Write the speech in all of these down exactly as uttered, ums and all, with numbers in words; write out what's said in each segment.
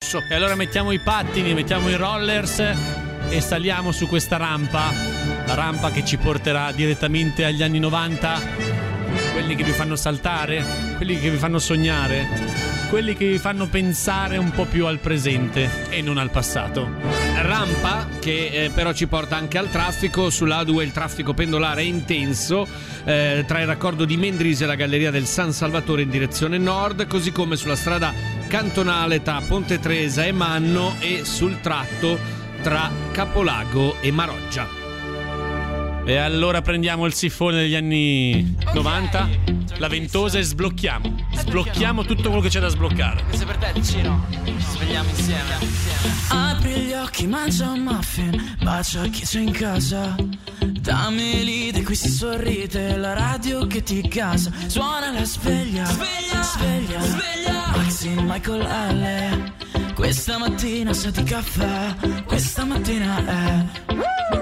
flusso. E allora mettiamo i pattini, mettiamo i rollers e saliamo su questa rampa, la rampa che ci porterà direttamente agli anni novanta, quelli che vi fanno saltare, quelli che vi fanno sognare, quelli che vi fanno pensare un po' più al presente e non al passato. Rampa che eh, però ci porta anche al traffico. Sulla A due il traffico pendolare è intenso eh, tra il raccordo di Mendrisio e la galleria del San Salvatore in direzione nord, così come sulla strada cantonale tra Ponte Tresa e Manno e sul tratto tra Capolago e Maroggia. E allora prendiamo il sifone degli anni novanta, la ventosa, e sblocchiamo. Sblocchiamo tutto quello che c'è da sbloccare. Questo è per te, Ticino. Ci svegliamo insieme, insieme. Apri gli occhi, mangia un muffin, bacia chi c'è in casa. Dammi l'idea, qui si sorride, la radio che ti casa. Suona la sveglia, sveglia, sveglia, sveglia. Maxi, Michael L. Questa mattina sa di caffè, questa mattina è...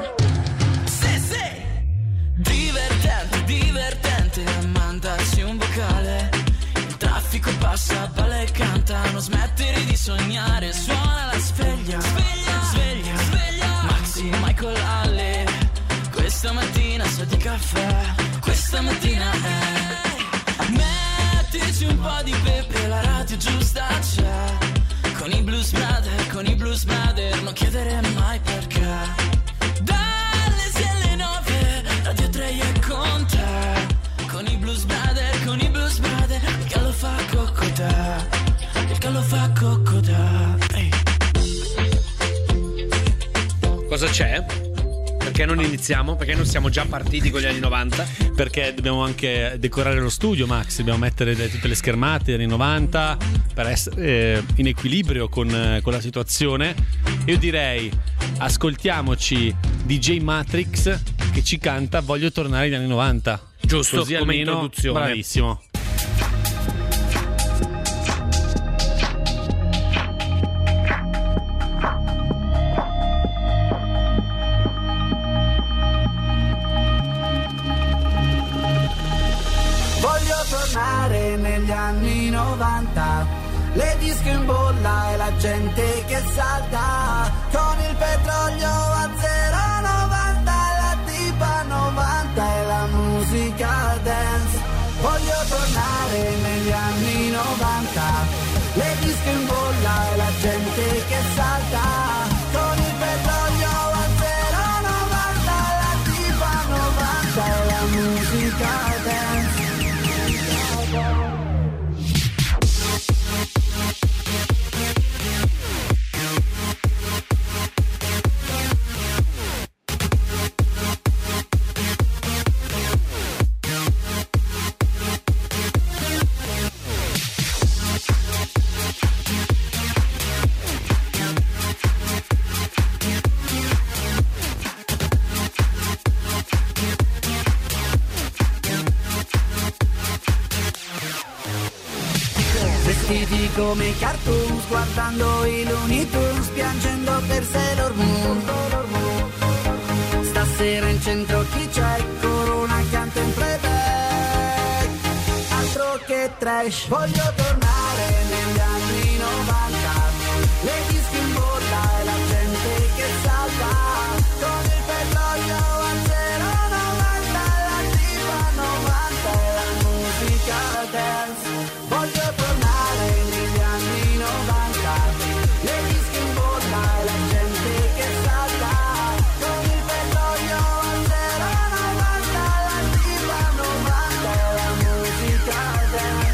Divertente, divertente, mandarsi un vocale. Il traffico passa, balla e canta, non smettere di sognare. Suona la sveglia, sveglia, sveglia, sveglia. Maxi, Michael Alle. Questa mattina sa di caffè, questa mattina è... Mettici un po' di pepe, la radio giusta c'è. Con i Blues Brother, con i Blues Brother, non chiedere mai perché. Radio tre è con te, con i Blues Brother, con i Blues Brother, il gallo fa coccoda, il gallo fa coccoda. Ehi. Cosa c'è? Perché non iniziamo? Perché non siamo già partiti con gli anni novanta? Perché dobbiamo anche decorare lo studio, Max. Dobbiamo mettere tutte le schermate degli anni novanta per essere in equilibrio con, con la situazione. Io direi ascoltiamoci D J Matrix che ci canta Voglio tornare agli anni novanta. Giusto, così come almeno, introduzione. Bravissimo. Voglio tornare negli anni novanta, le disco in bolla e la gente che salta, con il petrolio a zero novanta, la tipa novanta e la musica dance. Voglio tornare negli anni novanta, le disco in bolla e la gente che salta, con il petrolio a zero novanta, la tipa novanta e la musica dance. Vestiti come i cartoon, guardando i Looney Tunes, piangendo per Sailor Moon. Stasera in centro chi c'è? Corona accanto in playback, altro che trash. Voglio tornare negli anni novanta, le disco in bolla e la gente che salta, con il petrolio a zero novanta, la tipa novanta e la musica dance. Voglio tornare negli anni novanta, le disco in bolla e la gente che salta, con il petrolio a zero novanta, la tipa novanta e la musica dance.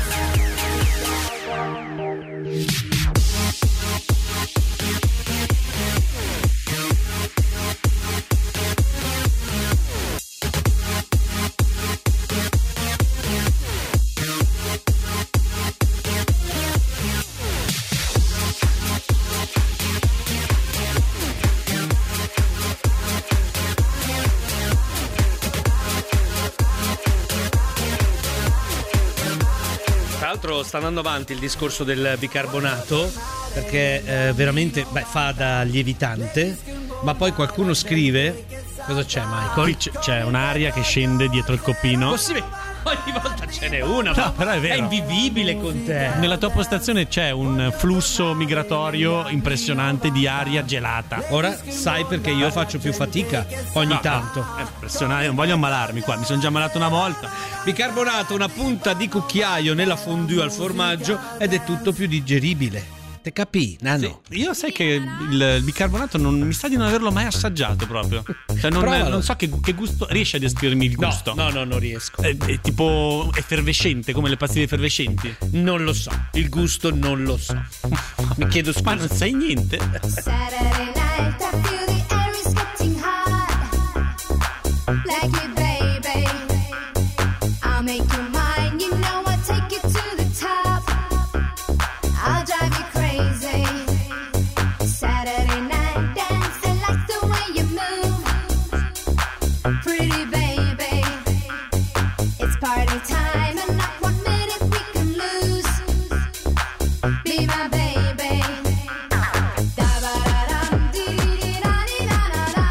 Tra l'altro sta andando avanti il discorso del bicarbonato, perché eh, veramente beh, fa da lievitante, ma poi qualcuno scrive... Cosa c'è, Michael? Qui c- c'è un'aria che scende dietro il coppino. Possibile. ogni volta ce n'è una. No, però è vero. È invivibile con te. Nella tua postazione c'è un flusso migratorio impressionante di aria gelata. Ora sai perché io faccio più fatica ogni No, tanto. no, è impressionante, non voglio ammalarmi qua, mi sono già ammalato una volta. Bicarbonato, una punta di cucchiaio nella fondue al formaggio ed è tutto più digeribile. Te capì, Nano? Sì, io sai che il, il bicarbonato non mi sa di non averlo mai assaggiato proprio. Cioè non, non so che, che gusto. Riesci a descrivermi il gusto? No, no, no, non riesco. È, è tipo effervescente, come le pastiglie effervescenti. Non lo so, il gusto non lo so. Mi chiedo scusa. Ma non sai niente. Saturday night, I feel the air is getting hot. Like me, baby. I'll make you mine. You know I'll take you to the top. I'll drive you crazy. Saturday night dancing like the way you move. Pretty baby. It's party time and not one minute we can lose. Be my baby. Da-ba-da-dum, dee-dee-da-dee-da-da-da.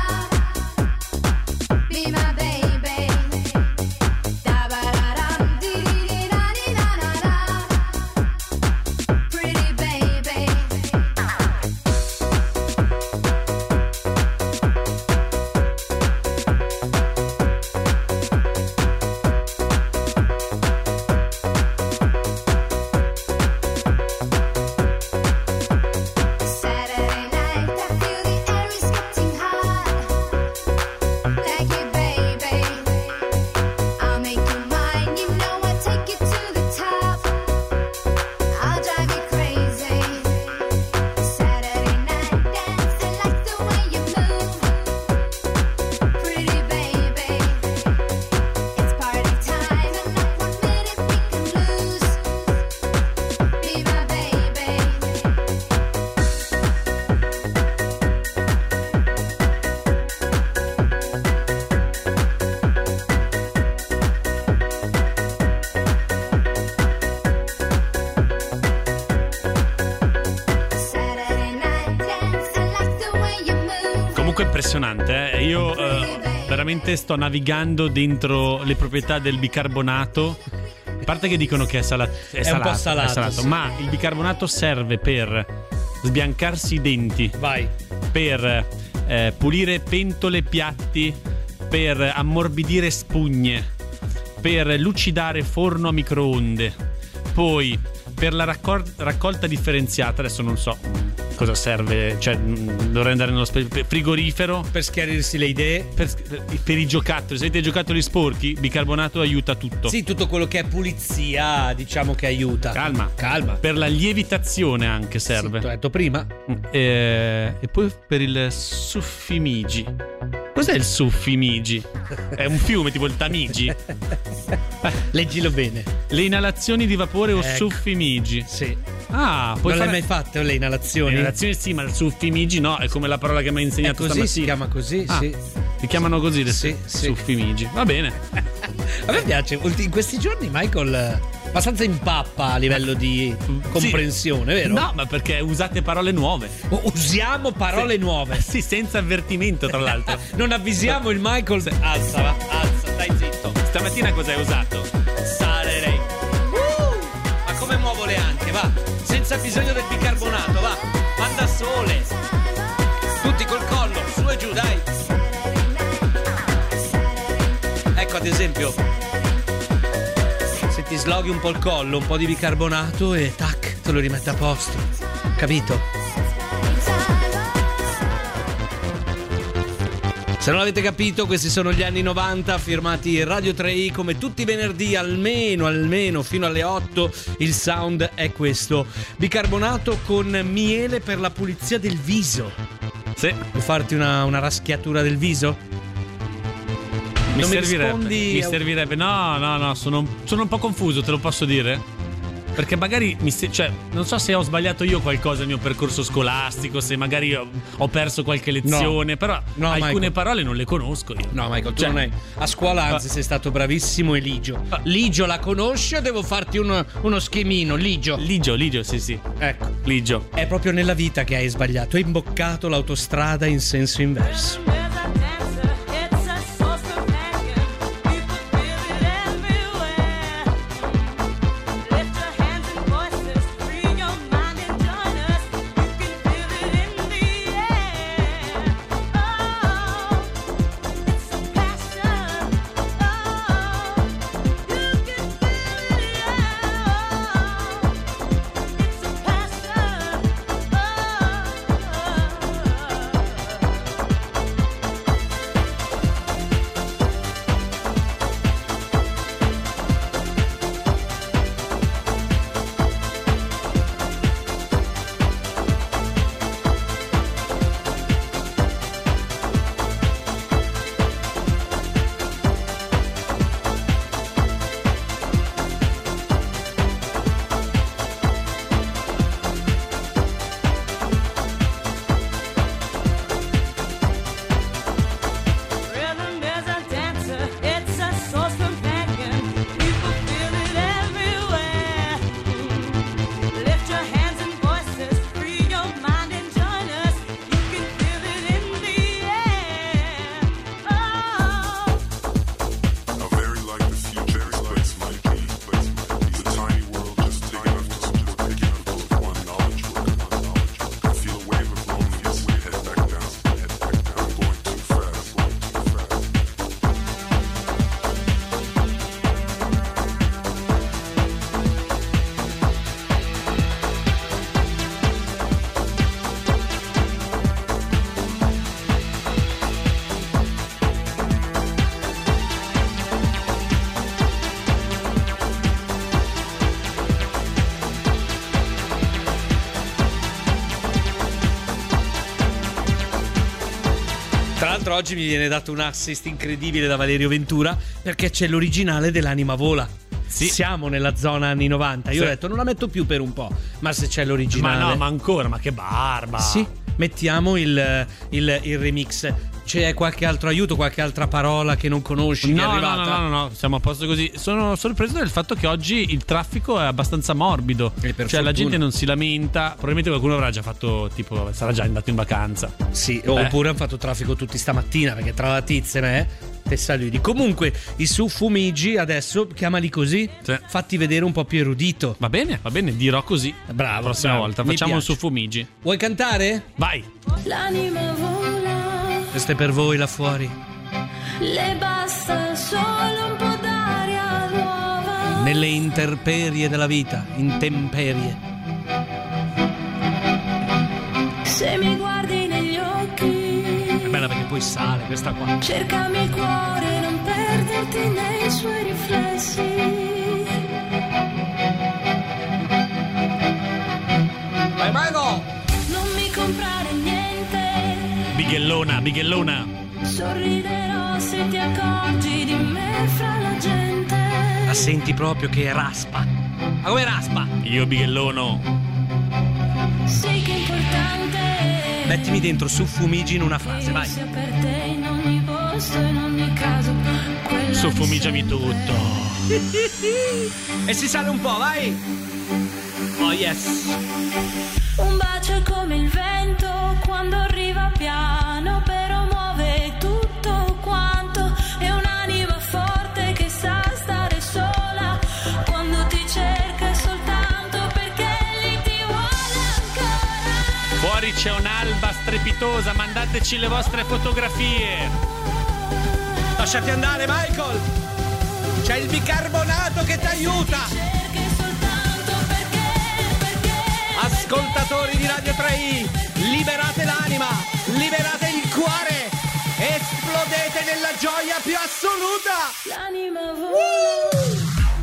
Be my baby. Da-ba-da-dum, dee-dee-da-dee-da-da-da. Pretty baby. Saturday night, I feel the air is getting hot. Like you, baby. I'll make you mine. You know I'll take you to the top. I'll drive you crazy. Saturday night dancing like the way you move. Pretty baby. It's party time and not one minute we can lose. Be my baby. Saturday night dancing like the way you move. Comunque impressionante, eh? Io eh, veramente sto navigando dentro le proprietà del bicarbonato. A parte che dicono che è, sala- è, un salato, po' salato, è salato, sì. ma il bicarbonato serve per sbiancarsi i denti, Vai. per eh, pulire pentole e piatti, per ammorbidire spugne, per lucidare forno a microonde, poi per la raccol- raccolta differenziata. Adesso non so mm, cosa serve, cioè mm, dovrei andare nello spe- frigorifero. Per schiarirsi le idee. Per, per i giocattoli, se avete giocattoli sporchi, bicarbonato aiuta tutto. Sì, tutto quello che è pulizia, diciamo che aiuta. Calma, Calma. per la lievitazione anche serve. Sì, t'ho detto prima. Mm, E, e poi per il suffimigi. Cos'è il suffimigi? È un fiume tipo il Tamigi. Leggilo bene. Le inalazioni di vapore o Ecco. suffimigi. Sì. Ah, puoi non fare l'hai mai fatte le le inalazioni? inalazioni sì, ma il suffimigi no, è come la parola che mi hai È insegnato così, si stamattina. chiama così, Ah, sì. si chiamano così le Sì, sì. suffimigi. Va bene. A me piace, in questi giorni Michael eh, abbastanza impappa a livello di comprensione, vero? No, ma perché usate parole nuove. O- Usiamo parole Sì. nuove. Sì, senza avvertimento, tra l'altro. Non avvisiamo il Michael. Alza, va, alza, stai zitto. Stamattina cosa hai usato? Saturday. Uh, ma come muovo le anche, va. Senza bisogno del bicarbonato, va. Manda sole. Tutti col collo, su e giù, dai. Ecco, ad esempio, se ti sloghi un po' il collo, un po' di bicarbonato e tac, te lo rimette a posto. Capito? Se non l'avete capito, questi sono gli anni novanta, firmati Radio tre i, come tutti i venerdì, almeno, almeno fino alle otto, il sound è questo. Bicarbonato con miele per la pulizia del viso. Sì. Vuoi farti una, una raschiatura del viso? Mi Non mi servirebbe. rispondi- Mi servirebbe. No, no, no, sono, sono un po' confuso, te lo posso dire? Perché magari mi se- cioè, non so se ho sbagliato io qualcosa nel mio percorso scolastico, se magari ho, ho perso qualche lezione, però No, alcune Michael. parole non le conosco io. No, Michael, tu Cioè- non hai. A scuola, anzi, sei stato bravissimo. E Ligio. Ligio la conosci o devo farti uno, uno schemino? Ligio. Ligio, Ligio, sì, sì. Ecco. Ligio. È proprio nella vita che hai sbagliato. Hai imboccato l'autostrada in senso inverso. Tra l'altro oggi mi viene dato un assist incredibile da Valerio Ventura perché c'è l'originale dell'Anima Vola. Sì. Siamo nella zona anni novanta. Io sì. ho detto non la metto più per un po', ma se c'è l'originale. Ma no, ma ancora, ma che barba. Sì, mettiamo il, il, il remix. C'è qualche altro aiuto, qualche altra parola che non conosci? No, che è arrivata? no, no, no, no, siamo a posto così. Sono sorpreso del fatto che oggi il traffico è abbastanza morbido. Cioè fortuna. La gente non si lamenta. Probabilmente qualcuno avrà già fatto, tipo, sarà già andato in vacanza. Sì, eh. oppure hanno fatto traffico tutti stamattina, perché tra la tizia e me te saludi. Comunque i Suffumigi adesso chiamali così, sì. fatti vedere un po' più erudito. Va bene, va bene, dirò così. Bravo. La prossima bravo. volta facciamo un Suffumigi. Vuoi cantare? Vai. L'anima vola. Questo è per voi là fuori. Le basta solo un po' d'aria nuova. Nelle intemperie della vita, intemperie. Se mi guardi negli occhi, è bella perché poi sale questa qua. Cercami il cuore, non perderti nei suoi riflessi. Vai Mago! Non mi comprare niente. Bighellona, bighellona. Sorriderò se ti accorgi di me fra la gente. La senti proprio che raspa. Ma come raspa? Io bighellono. Sì che è importante. Mettimi dentro Suffumigi in una frase, vai. Sia per te in ogni posto, in ogni caso. Suffumigiami tutto. E si sale un po', vai. Oh yes. Un bacio è come il vento quando arriva piano, però muove tutto quanto. È un'anima forte che sa stare sola quando ti cerca soltanto perché lì ti vuole ancora. Fuori c'è un'alba strepitosa, mandateci le vostre fotografie. Lasciati andare Michael. C'è il bicarbonato che ti aiuta. Ascoltatori di Radio tre i, liberate l'anima, liberate il cuore, esplodete nella gioia più assoluta. L'anima vola.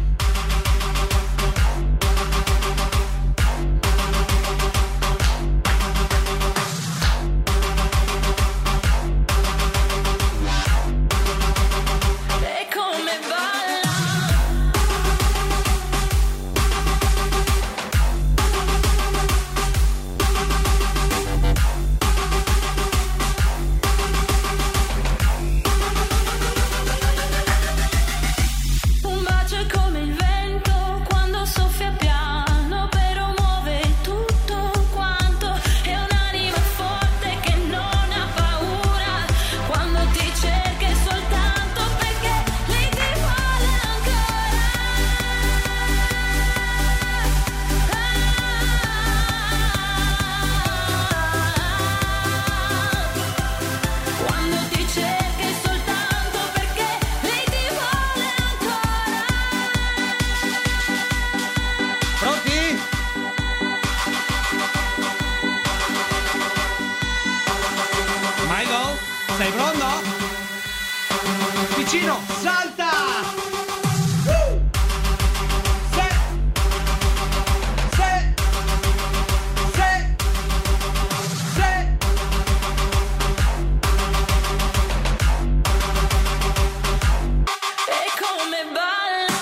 Sei pronto? Vicino, salta! Uh! Se! Se! Se! Se! E come balla!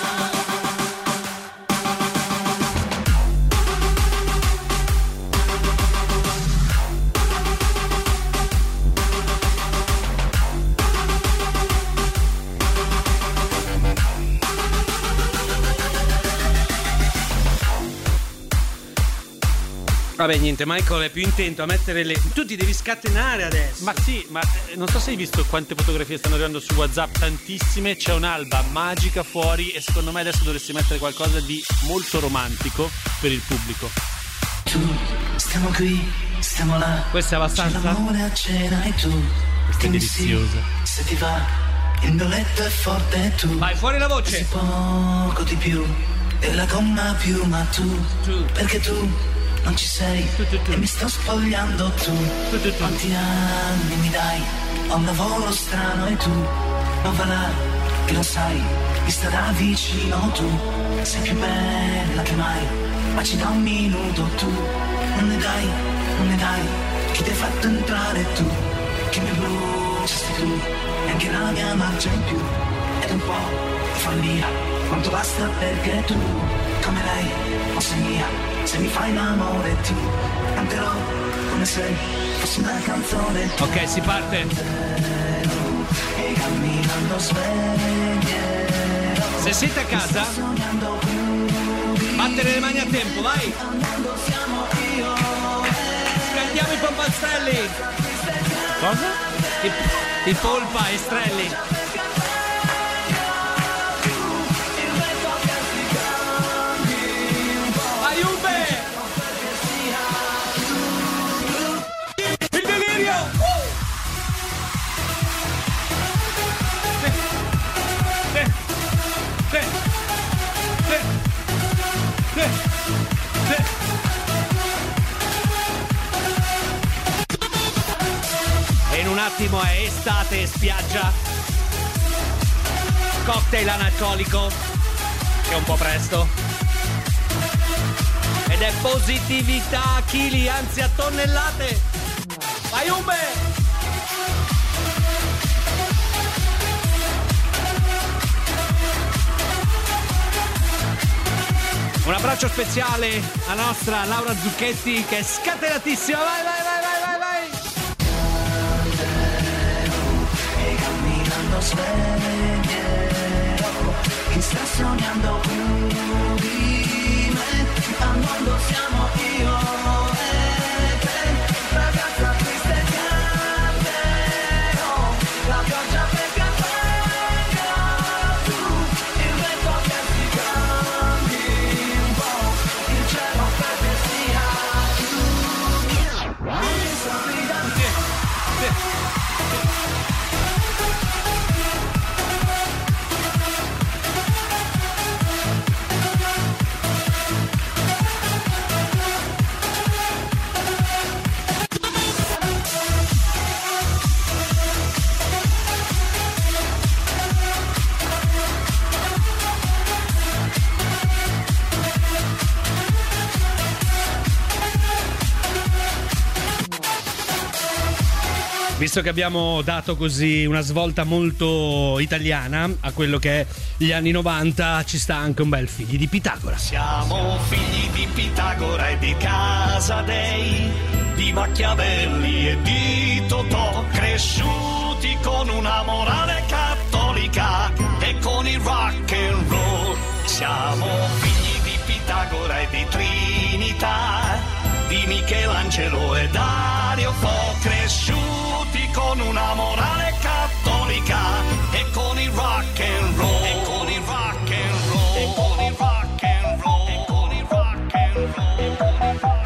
Vabbè, niente, Michael è più intento a mettere le... Tu ti devi scatenare adesso. Ma sì, ma eh, non so se hai visto quante fotografie stanno arrivando su WhatsApp, tantissime. C'è un'alba magica fuori e secondo me adesso dovresti mettere qualcosa di molto romantico per il pubblico. Tu, stiamo qui, stiamo là. Questa è abbastanza... C'è l'amore a cena e tu. Questa è deliziosa. Se ti va, il mio letto è forte e tu. Vai, fuori la voce. Sei poco di più della gomma più, ma tu, tu. perché tu non ci sei tu, tu, tu. e mi sto spogliando tu. Tu, tu, tu. Quanti anni mi dai? Ho un lavoro strano e tu non va là, che lo sai, mi sta da vicino tu. Sei più bella che mai, ma ci dà un minuto tu. Non ne dai, non ne dai, chi ti ha fatto entrare tu? Che mi bruci fossi tu, e anche la mia marcia in più. Ed un po' di follia, quanto basta perché tu, come lei, non sei mia. Se mi fai l'amore ti canterò come se fossi una canzone. Ok, si parte. E camminando sveglierò. Se siete a casa, battere le mani a tempo, vai. Scandiamo i polpastrelli. Cosa? I, i polpa estrelli. Vai Ube! Il delirio! Uh! Sì, sì, sì, sì, sì, sì. E in un attimo è estate e spiaggia. Cocktail analcolico, che è un po' presto. Ed è positività a chili, anzi a tonnellate. Vai Ube! Un abbraccio speciale alla nostra Laura Zucchetti che è scatenatissima. Vai, vai, vai, vai, vai, vai. E camminando sveglierò chi sta sognando più di me. Al mondo siamo io e te, ragazza triste canterò la pioggia perché venga tu, il vento che si cambi un po', il cielo perché sia tu. Mi sorrida Visto che abbiamo dato così una svolta molto italiana a quello che è gli anni novanta, ci sta anche un bel Figli di Pitagora. Siamo figli di Pitagora e di Casadei, di Machiavelli e di Totò, cresciuti con una morale cattolica e con il rock and roll. Siamo figli di Pitagora e di Trinità, di Michelangelo e Dario Fo, cresciuti con una morale cattolica e con il rock and roll, e con il rock and roll, e con il rock and roll, e con il rock and roll, e con il rock and roll.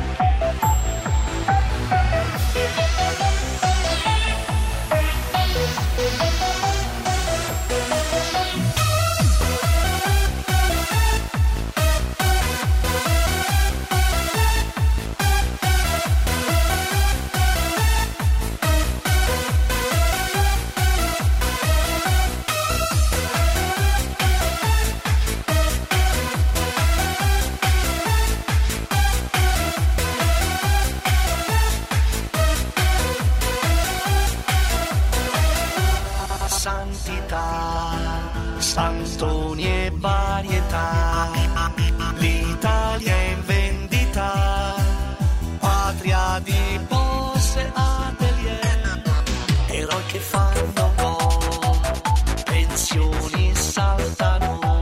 Santoni e varietà, l'Italia è in vendita, patria di posse atelier, eroi che fanno gol, pensioni saltano,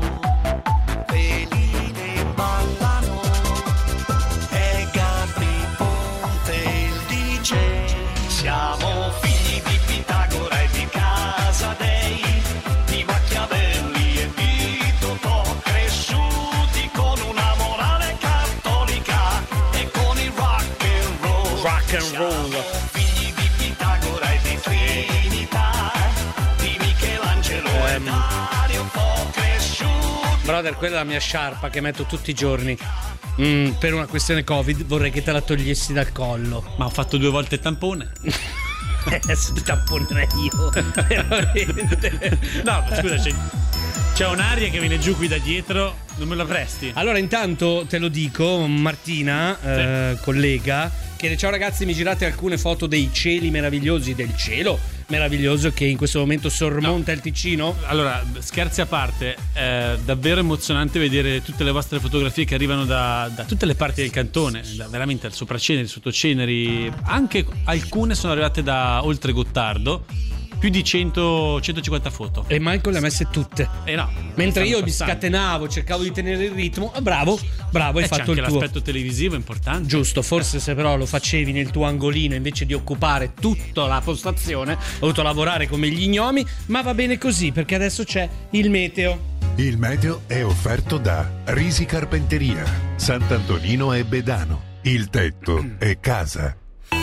veline ballano, e Gabri Ponte il D J. Siamo figli di Pitagora e di Casadei, di Machiavelli e di Totò, cresciuti con una morale cattolica e con il rock and roll. Rock and roll. Siamo figli di Pitagora e di Trinità, di Michelangelo e Dario Fo, cresciuti. Brother, quella è la mia sciarpa che metto tutti i giorni. Mm, per una questione Covid vorrei che te la togliessi dal collo. Ma ho fatto due volte il tampone. Adesso ti tamponerei io. Veramente. No, scusa, c'è, c'è un'aria che viene giù qui da dietro. Non me la presti? Allora, intanto te lo dico, Martina, Sì. eh, collega, che ciao ragazzi, mi girate alcune foto dei cieli meravigliosi del cielo meraviglioso che in questo momento sormonta no. il Ticino? Allora, scherzi a parte, è davvero emozionante vedere tutte le vostre fotografie che arrivano da, da tutte le parti del cantone, da, veramente al sopraceneri, sottoceneri, anche alcune sono arrivate da oltre Gottardo. Più di cento centocinquanta foto. E Michael le ha messe tutte. Eh no. Mentre io mi scatenavo, cercavo di tenere il ritmo. Ah, bravo, bravo, hai eh, fatto c'è anche il tuo. l'aspetto televisivo è importante. Giusto, forse se però lo facevi nel tuo angolino invece di occupare tutta la postazione, ho dovuto lavorare come gli gnomi, ma va bene così perché adesso c'è il meteo. Il meteo è offerto da Risi Carpenteria, Sant'Antonino e Bedano. Il tetto è casa.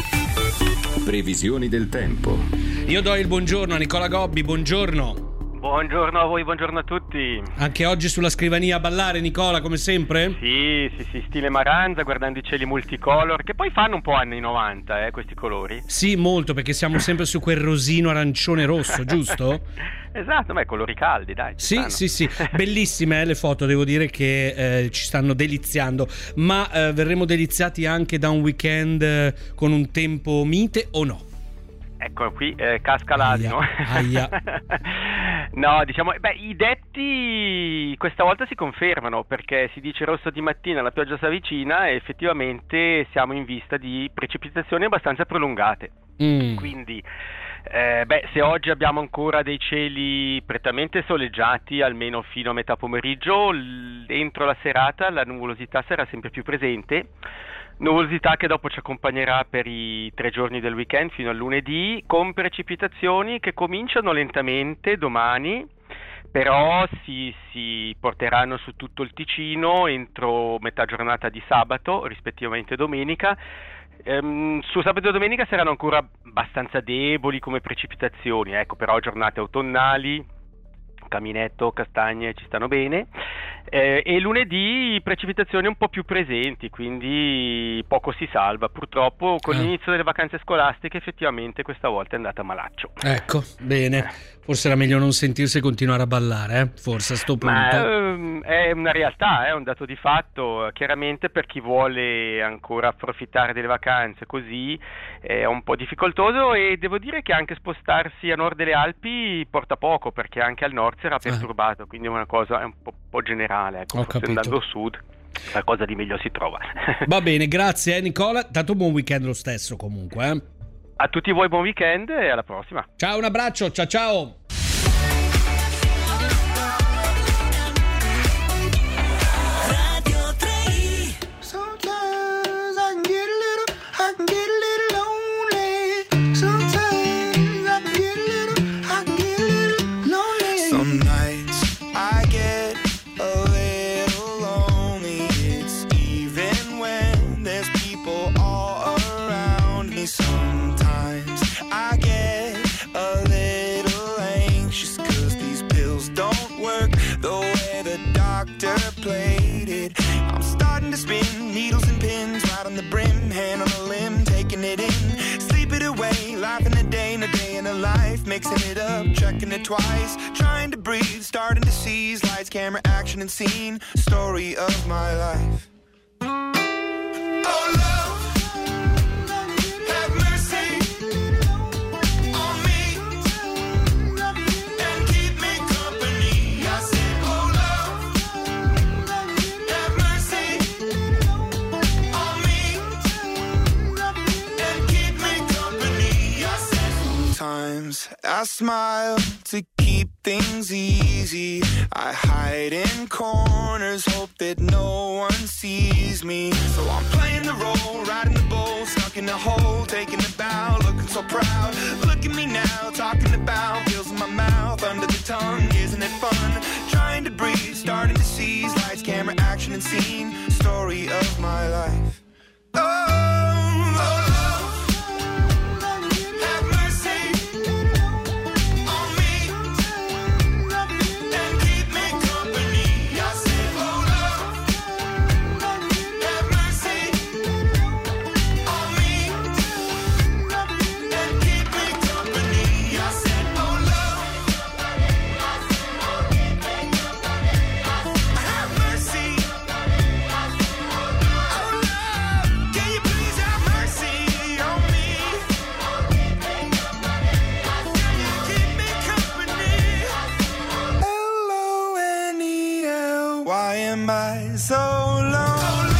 Previsioni del tempo. Io do il buongiorno a Nicola Gobbi, buongiorno. Buongiorno a voi, buongiorno a tutti. Anche oggi sulla scrivania a ballare, Nicola, come sempre? Sì, sì, sì, stile Maranza, guardando i cieli multicolor, che poi fanno un po' anni novanta, eh, questi colori. Sì, molto, perché siamo sempre su quel rosino arancione rosso, giusto? Esatto, ma colori caldi, dai. Sì, stanno. sì, sì, bellissime eh, le foto, devo dire che eh, ci stanno deliziando, ma eh, verremo deliziati anche da un weekend eh, con un tempo mite o no? Ecco qui, eh, casca l'asino. Aia, aia. No, diciamo, beh, i detti questa volta si confermano, perché si dice rosso di mattina, la pioggia si avvicina e effettivamente siamo in vista di precipitazioni abbastanza prolungate. Mm. Quindi, eh, beh, se oggi abbiamo ancora dei cieli prettamente soleggiati, almeno fino a metà pomeriggio, l- entro la serata la nuvolosità sarà sempre più presente. Nuvolosità che dopo ci accompagnerà per i tre giorni del weekend fino al lunedì, con precipitazioni che cominciano lentamente domani, però si, si porteranno su tutto il Ticino entro metà giornata di sabato, rispettivamente domenica. Ehm, su sabato e domenica saranno ancora abbastanza deboli come precipitazioni, ecco, però giornate autunnali, caminetto, castagne ci stanno bene, eh, e lunedì precipitazioni un po' più presenti, quindi poco si salva. Purtroppo con eh. l'inizio delle vacanze scolastiche effettivamente questa volta è andata malaccio. Ecco, bene, forse era meglio non sentirsi e continuare a ballare, eh? Forse a sto punto. Ma ehm, è una realtà, è un dato di fatto. Chiaramente per chi vuole ancora approfittare delle vacanze così è un po' difficoltoso, e devo dire che anche spostarsi a nord delle Alpi porta poco, perché anche al nord sarà perturbato, quindi è una cosa è un po', po' generale, ecco. Ho Forse capito. andando a sud qualcosa di meglio si trova. Va bene, grazie eh, Nicola, tanto buon weekend lo stesso comunque. Eh. A tutti voi buon weekend e alla prossima. Ciao, un abbraccio, ciao ciao. I'm starting to spin needles and pins right on the brim, hand on a limb, taking it in, sleep it away, laughing a day and a day in a life, mixing it up, checking it twice, trying to breathe, starting to seize lights, camera, action and scene, story of my life. Oh love, have mercy on me and keep me company. I said, oh love, have mercy on me and keep me company. I said, sometimes I smile to keep things easy. I hide in corners, hope that no one sees me. So I'm playing the role, riding the bull, stuck in a hole, taking a bow, looking so proud. Look at me now, talking about feels in my mouth, under the tongue, isn't it fun? Trying to breathe, starting to seize lights, camera, action and scene, story of my life. Oh, oh love, have mercy on me and keep me company. I said, oh love, have mercy on me and keep me company. I said, oh love, have mercy on me and keep me company. so long.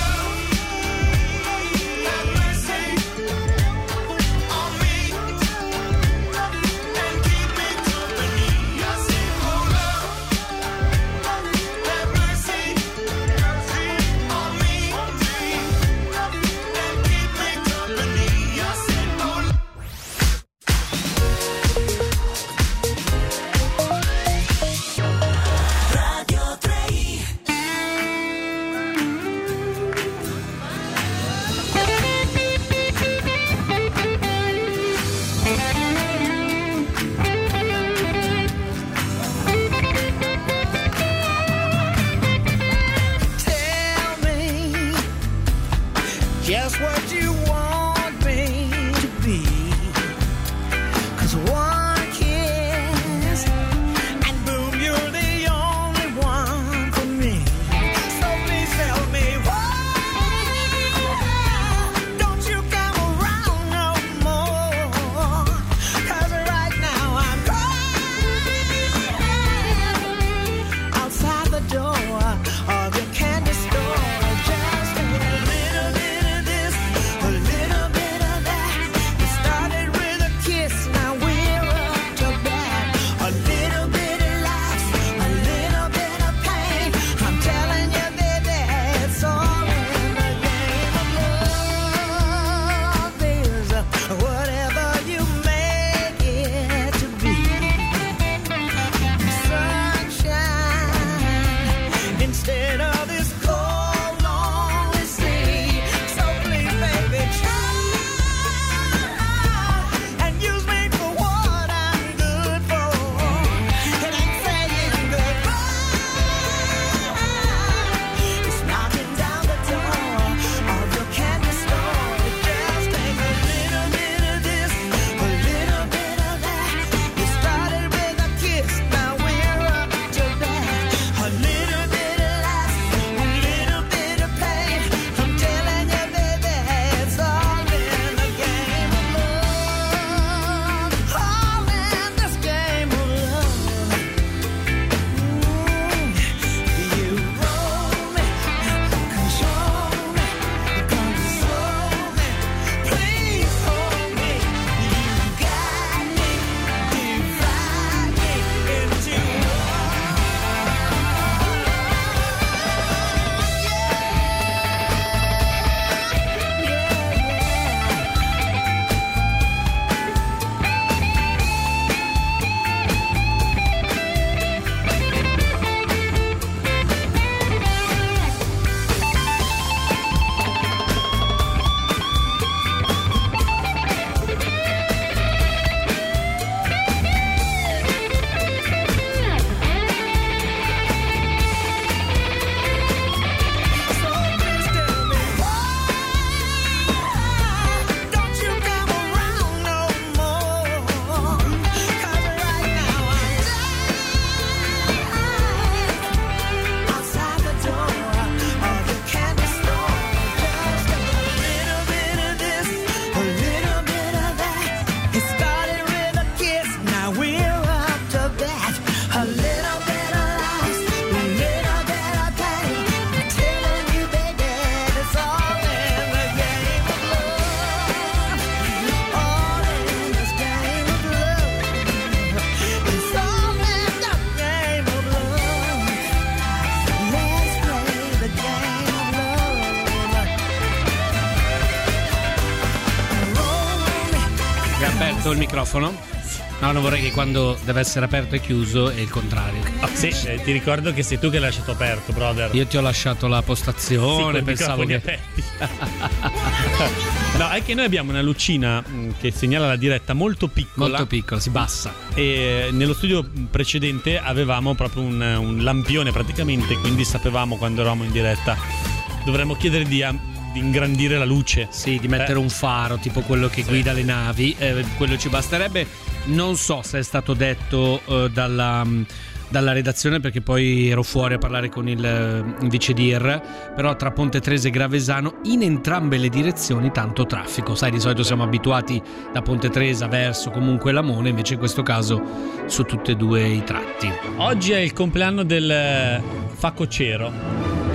Just what you want me to be. 'Cause one kiss and boom, you're the only one for me. So please tell me why don't you come around no more? 'Cause right now I'm crying outside the door of your candy store. Just a little bit of this, a little bit of that. It started with a kiss, now we're up to bat. A little bit of laughs, a little bit of pain. I'm telling you, baby, it's all in the game of love. Is whatever you make it to be. Sunshine instead of this cold, lonely sea. So please, baby, try and use me for what I'm good for. It ain't saying goodbye. It's knocking down the door of your candy store. Just take a little bit of this, a little bit of that. It started with a kiss, now we're up to bat. A little bit of laughs, a little bit of pain. I'm telling you, baby, it's all in the game of love. All in this game of love. Mm, you roll me, control me, console me. Please hold me. You got me, divide me into don't you come around no more. 'Cause right now I'm dying outside the door of your candy store. Just a little bit of this, a little bit of that. It started with a kiss, now we're up to bat. A little bit of laughs, a little bit of pain. I'm telling you, baby, it's all in the game of love. All in this game of love. It's all in the game of love. Let's play the game of love. Roll me. È aperto il microfono? No, non vorrei che quando deve essere aperto e chiuso è il contrario. Sì, eh, ti ricordo che sei tu che l'hai lasciato aperto, brother. Io ti ho lasciato la postazione, Sì, con i pensavo microfoni che... aperti. No, è che noi abbiamo una lucina mh, che segnala la diretta molto piccola. Molto piccola, si bassa. E nello studio precedente avevamo proprio un, un lampione praticamente, quindi sapevamo quando eravamo in diretta. Dovremmo chiedere di, am- di ingrandire la luce. Sì, di mettere Eh. un faro, tipo quello che Sì. guida le navi. Eh, quello ci basterebbe. Non so se è stato detto eh, dalla... dalla redazione, perché poi ero fuori a parlare con il, il vice D I R, però tra Ponte Tresa e Gravesano in entrambe le direzioni tanto traffico. Sai, di solito siamo abituati da Ponte Tresa verso comunque Lamone, invece in questo caso su tutti e due i tratti. Oggi è il compleanno del Facocero.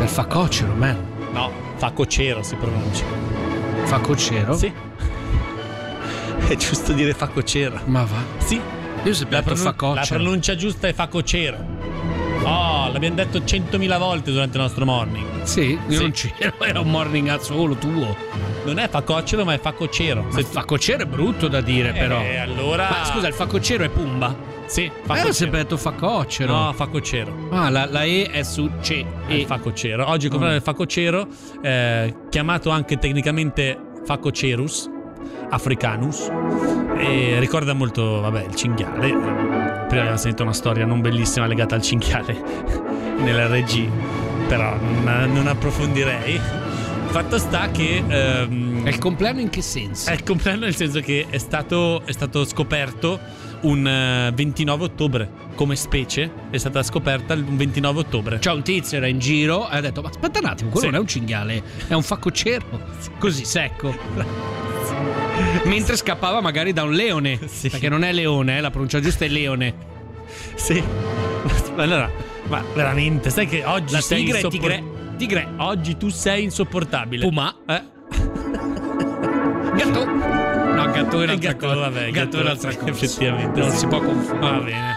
Per facocero, man. No, facocero si pronuncia. Facocero? Sì. È giusto dire facocero. Ma va? Sì. Io sapevo La, pronun- facocero. la pronuncia giusta è facocero. Oh, l'abbiamo detto centomila volte durante il nostro morning. Sì, io Sì. non c'ero, era un morning a solo tuo. Non è facocero, ma è facocero. Se facocero è brutto da dire, Eh, però. allora. Ma scusa, il facocero è Pumba? Sì, Ma ero sempre detto facocero. No, facocero. Ah, la, la E è su C. È il facocero. Oggi il compleanno del facocero, eh, chiamato anche tecnicamente Facocerus africanus, e ricorda molto, vabbè, il cinghiale. Prima abbiamo sentito una storia non bellissima legata al cinghiale nell'R G, però non, non approfondirei. Fatto sta che ehm, È il compleanno in che senso? è il compleanno nel senso che è stato, è stato scoperto un eh, ventinove ottobre come specie, è stata scoperta un ventinove ottobre. Cioè un tizio era in giro e ha detto: ma aspetta un attimo, quello Sì. non è un cinghiale, è un facocero. Così secco. Mentre scappava magari da un leone. Sì. Perché non è leone, eh, la pronuncia giusta è leone. Sì. Ma allora, ma veramente, sai che oggi La sei tigre è insoppor- tigre. Tigre. Oggi tu sei insopportabile. Puma. Eh? Gatto. No, gatto è un'altra Gatto, cosa. vabbè, gatto è un'altra cosa. effettivamente, Non sì. si può confondere. Va bene.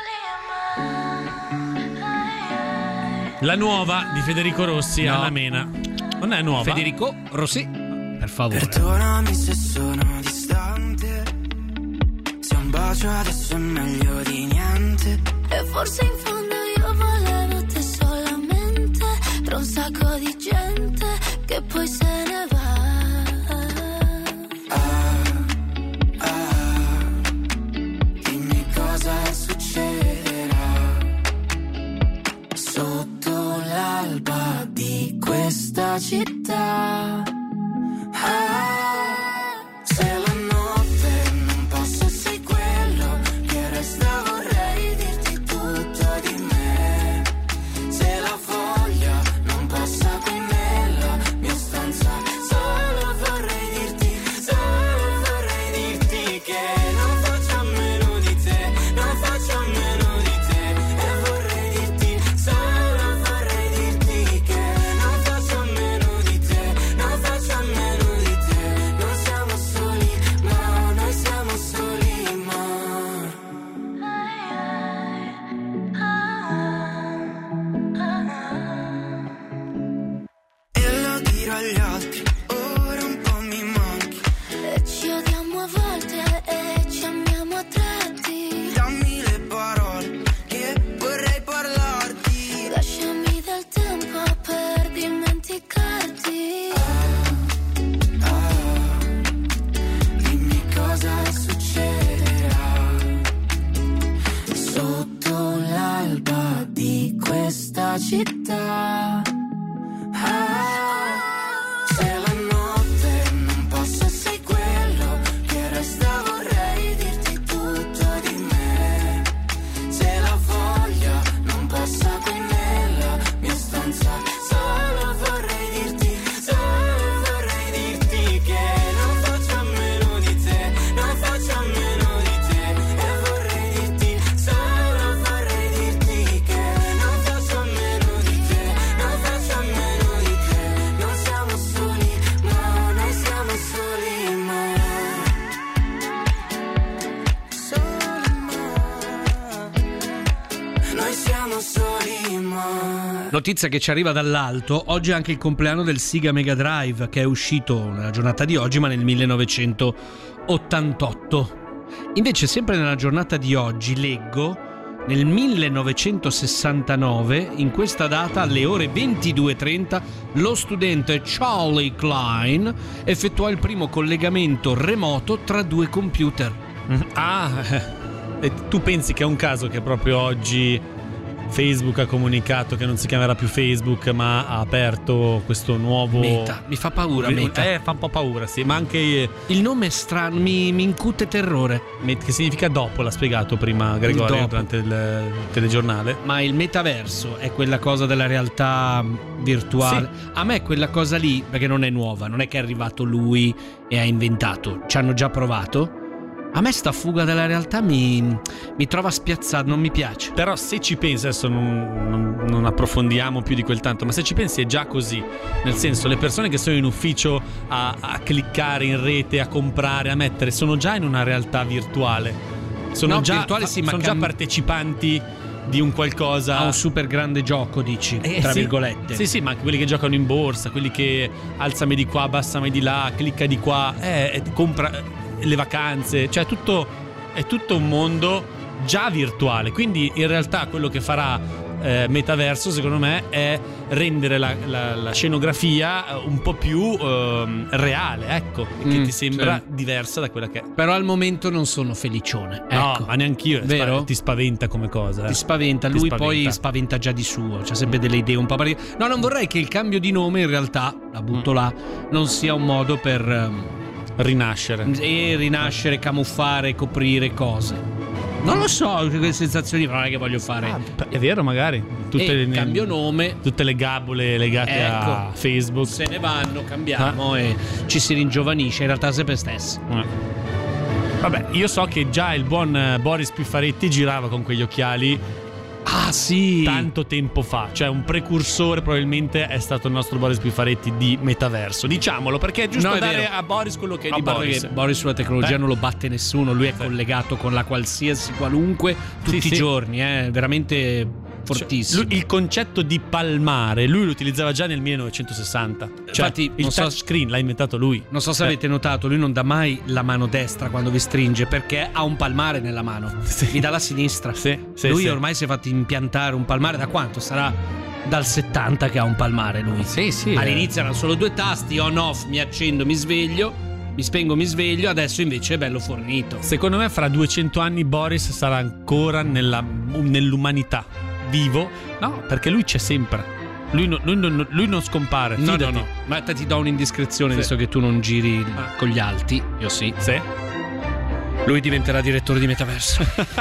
La nuova di Federico Rossi No. alla Mena. Non è nuova. Federico Rossi, per favore. Perdonami se sono distante, se un bacio adesso è meglio di niente. E forse in fondo io volevo te solamente, tra un sacco di gente che poi se ne va. Ah, ah, dimmi cosa succederà sotto l'alba di questa città. Ah, se la notte non passa sei quello che resta, vorrei dirti tutto di me. Se la foglia non passa qui nella mia stanza, solo vorrei dirti, solo vorrei dirti che non faccio a meno di te, non faccio a meno di te. E vorrei dirti, solo vorrei dirti che non faccio a meno di te, non faccio a meno di te. Non siamo soli, ma noi siamo soli, ma e lo dirò agli altri, ora un po' mi manchi. E ci odiamo a volte e ci amiamo a tratti. Dammi le parole che vorrei parlarti. Lasciami del tempo per dimenticarti. Ah, dimmi cosa succederà sotto l'alba di questa città. Ah, se la notte non passa sei quello che resta, vorrei dirti tutto di me. Se la voglia non passa qui nella mia stanza, solo vorrei dirti, solo vorrei dirti che non faccio a meno di te, non faccio a meno di te. E vorrei dirti, solo vorrei dirti che non faccio a meno di te, non faccio a meno di te. Non siamo soli, ma noi siamo soli, ma soli, ma noi siamo soli, ma Notizia che ci arriva dall'alto: oggi è anche il compleanno del Sega Mega Drive, che è uscito nella giornata di oggi ma nel millenovecentottantotto. Invece sempre nella giornata di oggi leggo: nel millenovecentosessantanove, in questa data alle ore ventidue e trenta, lo studente Charlie Klein effettuò il primo collegamento remoto tra due computer. Ah, e tu pensi che è un caso che proprio oggi Facebook ha comunicato che non si chiamerà più Facebook, ma ha aperto questo nuovo Meta, mi fa paura Meta. Eh, fa un po' paura, sì, ma anche Il nome è strano, mi, mi incute terrore. Met- che significa dopo, l'ha spiegato prima Gregorio dopo. durante il telegiornale. Ma il metaverso è quella cosa della realtà virtuale. A me quella cosa lì, perché non è nuova, non è che è arrivato lui e ha inventato. Ci hanno già provato. A me sta fuga dalla realtà mi, mi trova spiazzato, non mi piace. Però se ci pensi, adesso non, non, non approfondiamo più di quel tanto, ma se ci pensi è già così. Nel senso, le persone che sono in ufficio a, a cliccare in rete, a comprare, a mettere, sono già in una realtà virtuale. Sono, No, già, virtuale sì, ma sono cam- già partecipanti di un qualcosa. Ha un super grande gioco, dici, Eh, tra sì. virgolette. Sì, sì, ma anche quelli che giocano in borsa, quelli che alzami di qua, abbassami di là, clicca di qua, eh, compra le vacanze, cioè tutto è tutto un mondo già virtuale. Quindi in realtà quello che farà eh, Metaverso, secondo me, è rendere la, la, la scenografia un po' più eh, reale, ecco, che Mm, ti sembra sì. diversa da quella che è. Però al momento non sono felicione. No, Ecco. ma neanch'io. Vero? Ti spaventa come cosa. eh. Ti spaventa, Ti lui spaventa. poi spaventa già di suo, c'ha sempre delle idee un po' particolari. No, non vorrei che il cambio di nome in realtà, la butto là, non sia un modo per ehm, Rinascere. e rinascere, camuffare, coprire cose. Non lo so, che sensazioni, non è che voglio fare. Ah, è vero, magari. Tutte E le, cambio nome, tutte le gabole legate Ecco. a Facebook. se ne vanno, cambiamo e ci si ringiovanisce, in realtà sempre stessi. Eh. Vabbè, io so che già il buon eh, Boris Piffaretti girava con quegli occhiali Ah sì, tanto tempo fa. Cioè un precursore probabilmente è stato il nostro Boris Piffaretti di Metaverso. Diciamolo, perché è giusto No, è dare vero. a Boris quello che è a di parte Boris. che Boris sulla tecnologia Eh. non lo batte nessuno, lui è collegato con la qualsiasi, qualunque, tutti Sì, i sì. giorni, è veramente fortissimo. Cioè, lui- il concetto di palmare lui lo utilizzava già nel millenovecentosessanta. Cioè, Infatti, il non so- touchscreen l'ha inventato lui. Non so se Eh. avete notato, lui non dà mai la mano destra quando vi stringe, perché ha un palmare nella mano. Sì. Mi dà la sinistra. Sì, sì, lui sì. ormai si è fatto impiantare un palmare da quanto? Sarà dal settanta che ha un palmare lui. Sì, sì. All'inizio erano solo due tasti, on off, mi accendo, mi sveglio, mi spengo, mi sveglio, adesso invece è bello fornito. Secondo me fra duecento anni Boris sarà ancora nella, nell'umanità, vivo. No, perché lui c'è sempre. Lui, no- lui non- lui non scompare. No, no, fidati. no. Ma te ti do un'indiscrezione, Sì. visto che tu non giri Ah. con gli alti. Io sì. Sì. Lui diventerà direttore di Metaverso.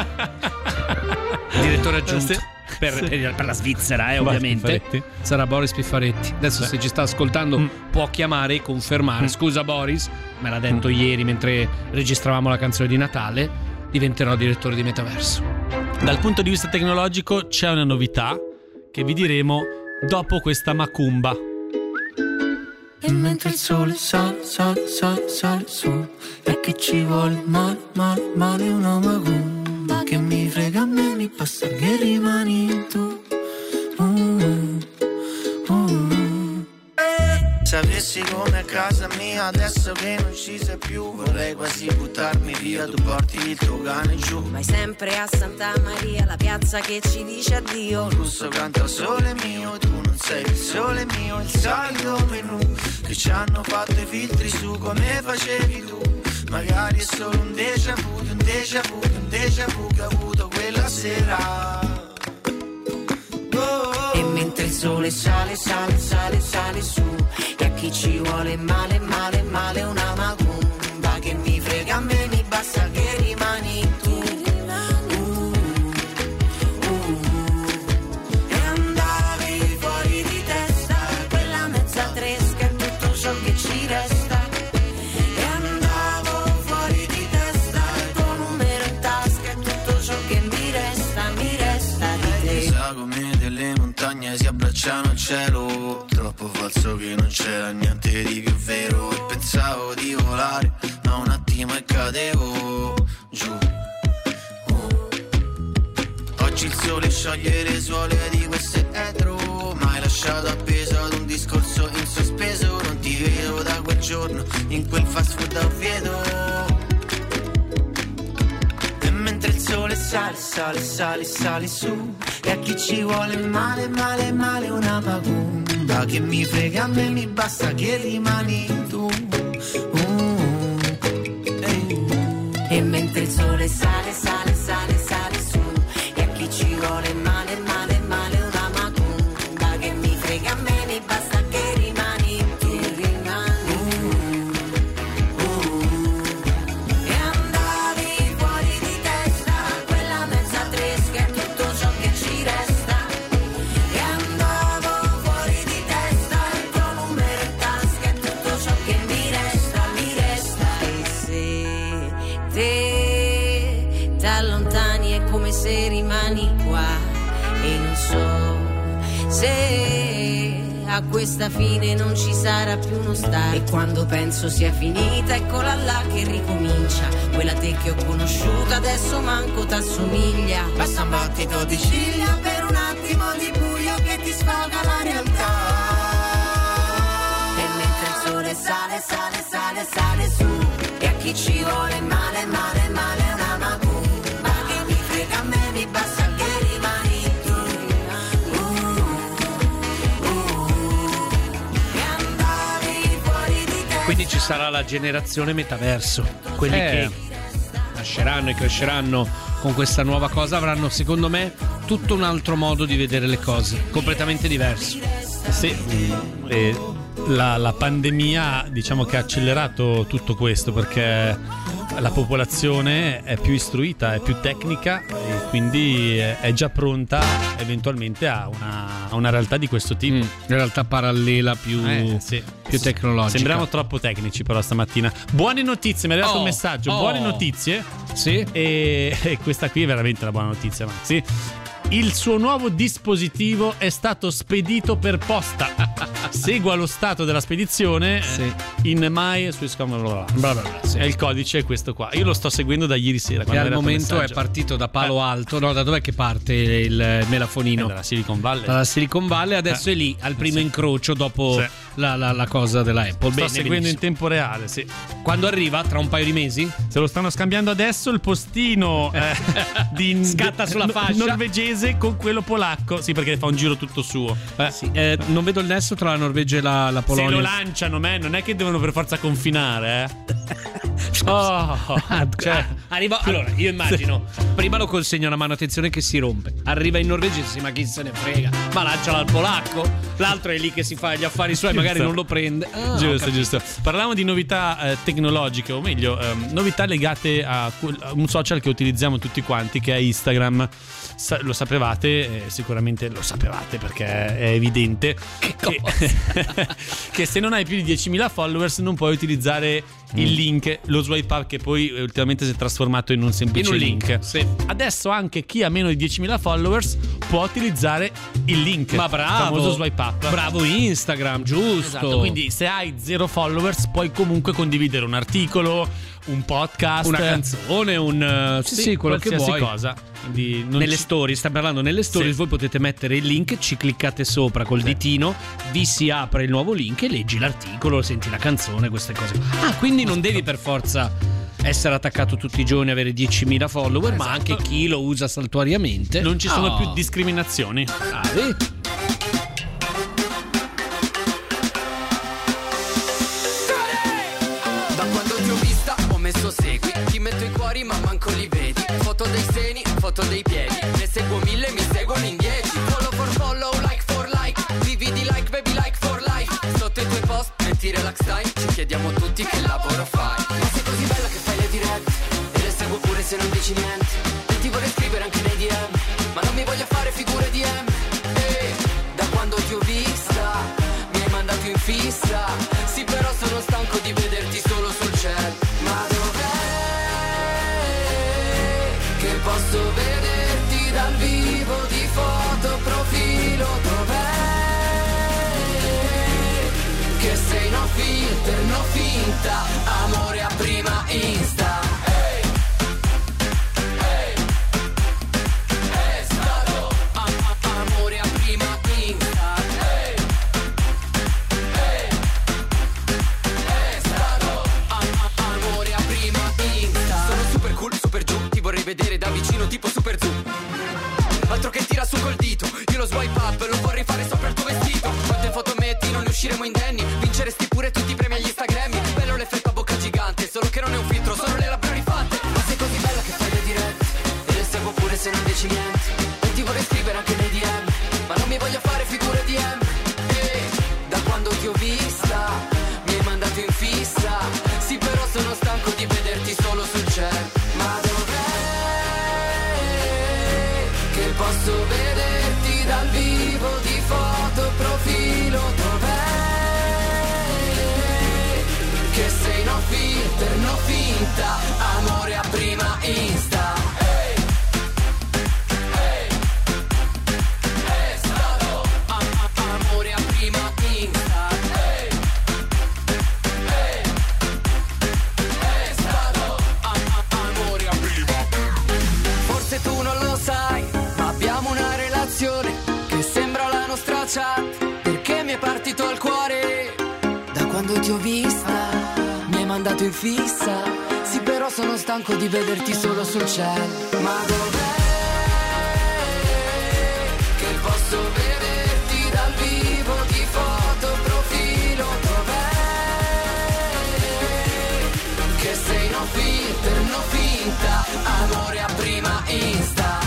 Direttore aggiunto. Sì. Per, Sì. per la Svizzera, eh, Boris ovviamente. Piffaretti. Sarà Boris Piffaretti. Adesso, Sì. se ci sta ascoltando, Mm. può chiamare e confermare. Mm. Scusa, Boris, me l'ha detto ieri mentre registravamo la canzone di Natale. Diventerò direttore di Metaverso. Dal punto di vista tecnologico c'è una novità che vi diremo dopo questa macumba. E mentre il sole sale, sale, sale, sale su, e che ci vuole male, male, male una macumba. Che mi frega a me, mi basta che rimani tu. Uh, uh, uh. Sapessi come a casa mia adesso che non ci sei più, vorrei quasi buttarmi via, tu porti il tuo cane giù. Vai sempre a Santa Maria, la piazza che ci dice addio. Il russo canta sole mio, tu non sei il sole mio, il solito menù che ci hanno fatto i filtri su come facevi tu. Magari è solo un déjà vu, un déjà vu, un déjà vu che ho avuto quella sera. E mentre il sole sale, sale, sale, sale su, e a chi ci vuole male, male, male una macumba. Che mi frega a me, mi basta che rimani tu. Uh, uh, e andavi fuori di testa, quella mezza tresca è tutto ciò che ci resta. E andavo fuori di testa, il tuo numero in tasca è tutto ciò che mi resta, mi resta di te. Sagome delle montagne si abbracciano al cielo, troppo falso che non c'era niente di più vero. E pensavo di volare, ma un attimo e cadevo giù. Oh. Oggi il sole scioglie le suole di queste etro, ma hai lasciato appeso ad un discorso in sospeso. Non ti vedo da quel giorno in quel fast food a Oviedo. E mentre il sole sale, sale, sale, sale su, e a chi ci vuole male, male, male una macumba. Che mi frega a me, mi basta che rimani tu. Uh, eh. E mentre il sole sale, sale, sale, sale su, e a chi ci vuole male, male, male una macumba. Che mi frega a me, mi basta che rimani tu, rimani uh, uh. E andavi fuori di testa, quella mezza tresca è tutto ciò che ci resta. E andavo fuori di testa, il tuo numero in tasca è tutto ciò che mi ti allontani è come se rimani qua e non so se a questa fine non ci sarà più uno stare. E quando penso sia finita, eccola là che ricomincia. Quella te che ho conosciuto adesso manco t'assomiglia. Basta un battito di ciglia per un attimo di buio che ti sfoga la realtà. E mentre il sole sale, sale, sale, sale su, e a chi ci vuole male, male, male una macumba. Che mi frega a me, mi basta che rimani tu. Quindi ci sarà la generazione metaverso, quelli Eh. che nasceranno e cresceranno con questa nuova cosa avranno, secondo me, tutto un altro modo di vedere le cose, completamente diverso. Sì, e la, la pandemia diciamo che ha accelerato tutto questo, perché la popolazione è più istruita, è più tecnica e quindi è, è già pronta eventualmente a una, a una realtà di questo tipo. Mm, realtà parallela più, Eh, sì. più tecnologica. Sembriamo troppo tecnici però stamattina. Buone notizie, mi è arrivato Oh, un messaggio. oh. Buone notizie. Sì. E, e questa qui è veramente una buona notizia, Maxi. Il suo nuovo dispositivo è stato spedito per posta. Segua lo stato della spedizione Sì. in My Swiss Com- bla bla bla. Bla bla bla, sì. E il codice è questo qua. Io lo sto seguendo da ieri sera. Che quando al mi è arrivato il momento è messaggio. partito da Palo Alto. No, da dov'è che parte il melafonino? Eh, dalla Silicon Valley. Dalla Silicon Valley, adesso Eh. è lì al primo Sì. incrocio dopo Sì. la, la- la cosa della Apple. Sto Bene, seguendo benissimo. in tempo reale, sì. Quando arriva? Tra un paio di mesi? Se lo stanno scambiando adesso il postino eh, di Scatta sulla no- fascia. norvegese con quello polacco. Sì, perché fa un giro tutto suo. Eh. Sì, eh, non vedo il nesso tra la Norvegia e la, la Se Polonia. lo lanciano, man, non è che devono per forza confinare, eh. Oh, Cioè, arriva, allora, io immagino, prima lo consegna una manutenzione che si rompe, arriva in norvegese, ma chi se ne frega, ma lanciala al polacco, l'altro è lì che si fa gli affari suoi, magari Giusto. non lo prende. Ah, ho giusto, capito. giusto. Parliamo di novità eh, tecnologiche, o meglio, ehm, novità legate a, quel- a un social che utilizziamo tutti quanti, che è Instagram. Sa- lo sapevate, eh, sicuramente lo sapevate perché è evidente che, che se non hai più di diecimila followers non puoi utilizzare il link, lo swipe up, che poi eh, ultimamente si è trasformato in un semplice In un link. link, sì. Adesso anche chi ha meno di diecimila followers può utilizzare il link, Ma il bravo, famoso swipe up. bravo Instagram, giusto. Esatto, quindi se hai zero followers puoi comunque condividere un articolo, un podcast, una canzone, un eh, sì, sì, quello che qualsiasi vuoi. cosa. Quindi non Nelle ci- stories, sta parlando nelle stories, Sì. voi potete mettere il link, ci cliccate sopra col ditino, vi si apre il nuovo link e leggi l'articolo, senti la canzone, queste cose. Ah, quindi non devi per forza essere attaccato tutti i giorni, avere diecimila follower, ma anche chi lo usa saltuariamente. non ci sono Oh. più discriminazioni. Bravi. Da quando ti ho vista ho messo segui, ti metto i cuori ma manco li vedi. Foto dei seni, foto dei piedi, ne seguo mille, mi seguono in dieci. Follow for follow, like for like, vivi di like, baby like for life. Sotto i tuoi post, metti relax time, ci chiediamo tutti che lavoro fai. Ma sei così bella che fai le dirette, e le seguo pure se non dici niente. E ti vorrei scrivere anche nei D M, ma non mi voglio fare figure D M. E da quando ti ho vista, mi hai mandato in fissa. Sì, però sono stanco di vederti solo sul chat. Ma dov'è che posso vederti dal vivo, di foto, profilo? Dov'è che sei no filter, no finta, amore a prima insta? Ehi, ehi, è stato a- a- amore a prima insta. Ehi, ehi, è stato a- a- amore a prima insta. Sono super cool, super giù, ti vorrei vedere da vicino tipo super zoom. Altro che tira su col dito, io lo swipe up, lo vorrei fare sopra il tuo vestito. Quante foto metti, non ne usciremo indenni. Vinceresti pure tutti i premi agli Instagrammi. Bello l'effetto a bocca gigante, solo che non è un filtro, sono le labbra rifatte. Ma sei così bella che fai le dirette, e le seguo pure se non dici niente. E ti vorrei scrivere anche nei D M, ma non mi voglio fare figure D M. E da quando ti ho vista, mi hai mandato in fissa. Sì, però sono stanco di vederti solo sul chat. Ma dov'è che posso vederti dal vivo, di foto, profilo? Dov'è che sei no filter, no finta, amore a prima insta? Ehi, quando ti ho vista mi hai mandato in fissa. Sì, però sono stanco di vederti solo sul cielo. Ma dov'è che posso vederti dal vivo, di foto, profilo? Dov'è che sei no filter, no finta, amore a prima insta?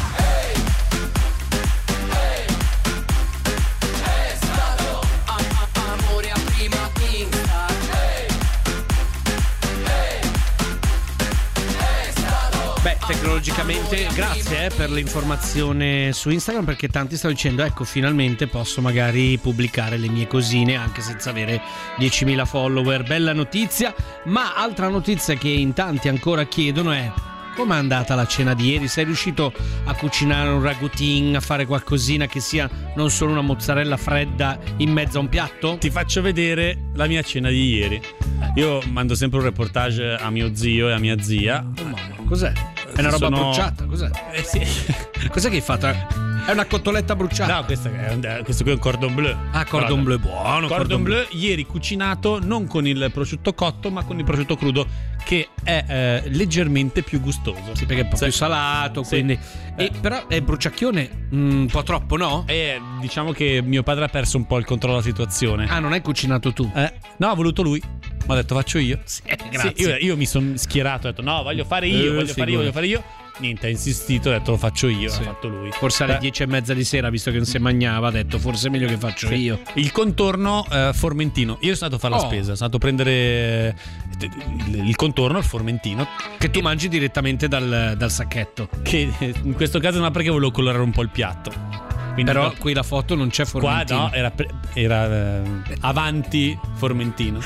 Tecnologicamente, grazie eh, per l'informazione su Instagram, perché tanti stanno dicendo ecco finalmente posso magari pubblicare le mie cosine anche senza avere diecimila follower. Bella notizia. Ma altra notizia che in tanti ancora chiedono è: com'è andata la cena di ieri? Sei riuscito a cucinare un ragutin, a fare qualcosina che sia non solo una mozzarella fredda in mezzo a un piatto? Ti faccio vedere la mia cena di ieri. Io mando sempre un reportage a mio zio e a mia zia. Oh mamma, cos'è? È una roba Sono... bruciata, cos'è? Eh sì. Cos'è che hai fatto? È una cotoletta bruciata. No, questo è un, questo qui è un cordon bleu. Ah, cordon bleu, buono. Cordon, cordon bleu, ieri cucinato non con il prosciutto cotto, ma con il prosciutto crudo, che è eh, leggermente più gustoso. Sì, perché è un po' sì. più salato, sì. quindi... Eh. E, però è bruciacchione un po' troppo, no? Eh, diciamo che mio padre ha perso un po' il controllo della situazione. Ah, non hai cucinato tu? Eh, no, ha voluto lui. Mi ha detto faccio io. Sì, grazie. Sì, io, io mi sono schierato, ho detto no, voglio fare io, Eh, voglio sì, fare io, voglio fare io. Niente, ha insistito, ha detto lo faccio io, sì. l'ha fatto lui. Forse alle Beh. dieci e mezza di sera, visto che non si mangiava, ha detto forse è meglio che faccio Sì. io. Il contorno eh, formentino. Io sono andato a fare Oh. la spesa, sono andato a prendere eh, il, il contorno, il formentino. Che tu mangi direttamente dal, dal sacchetto. Che eh, in questo caso no, perché volevo colorare un po' il piatto. Quindi Però no, qui la foto non c'è qua formentino. no, era, pre- era eh, avanti formentino.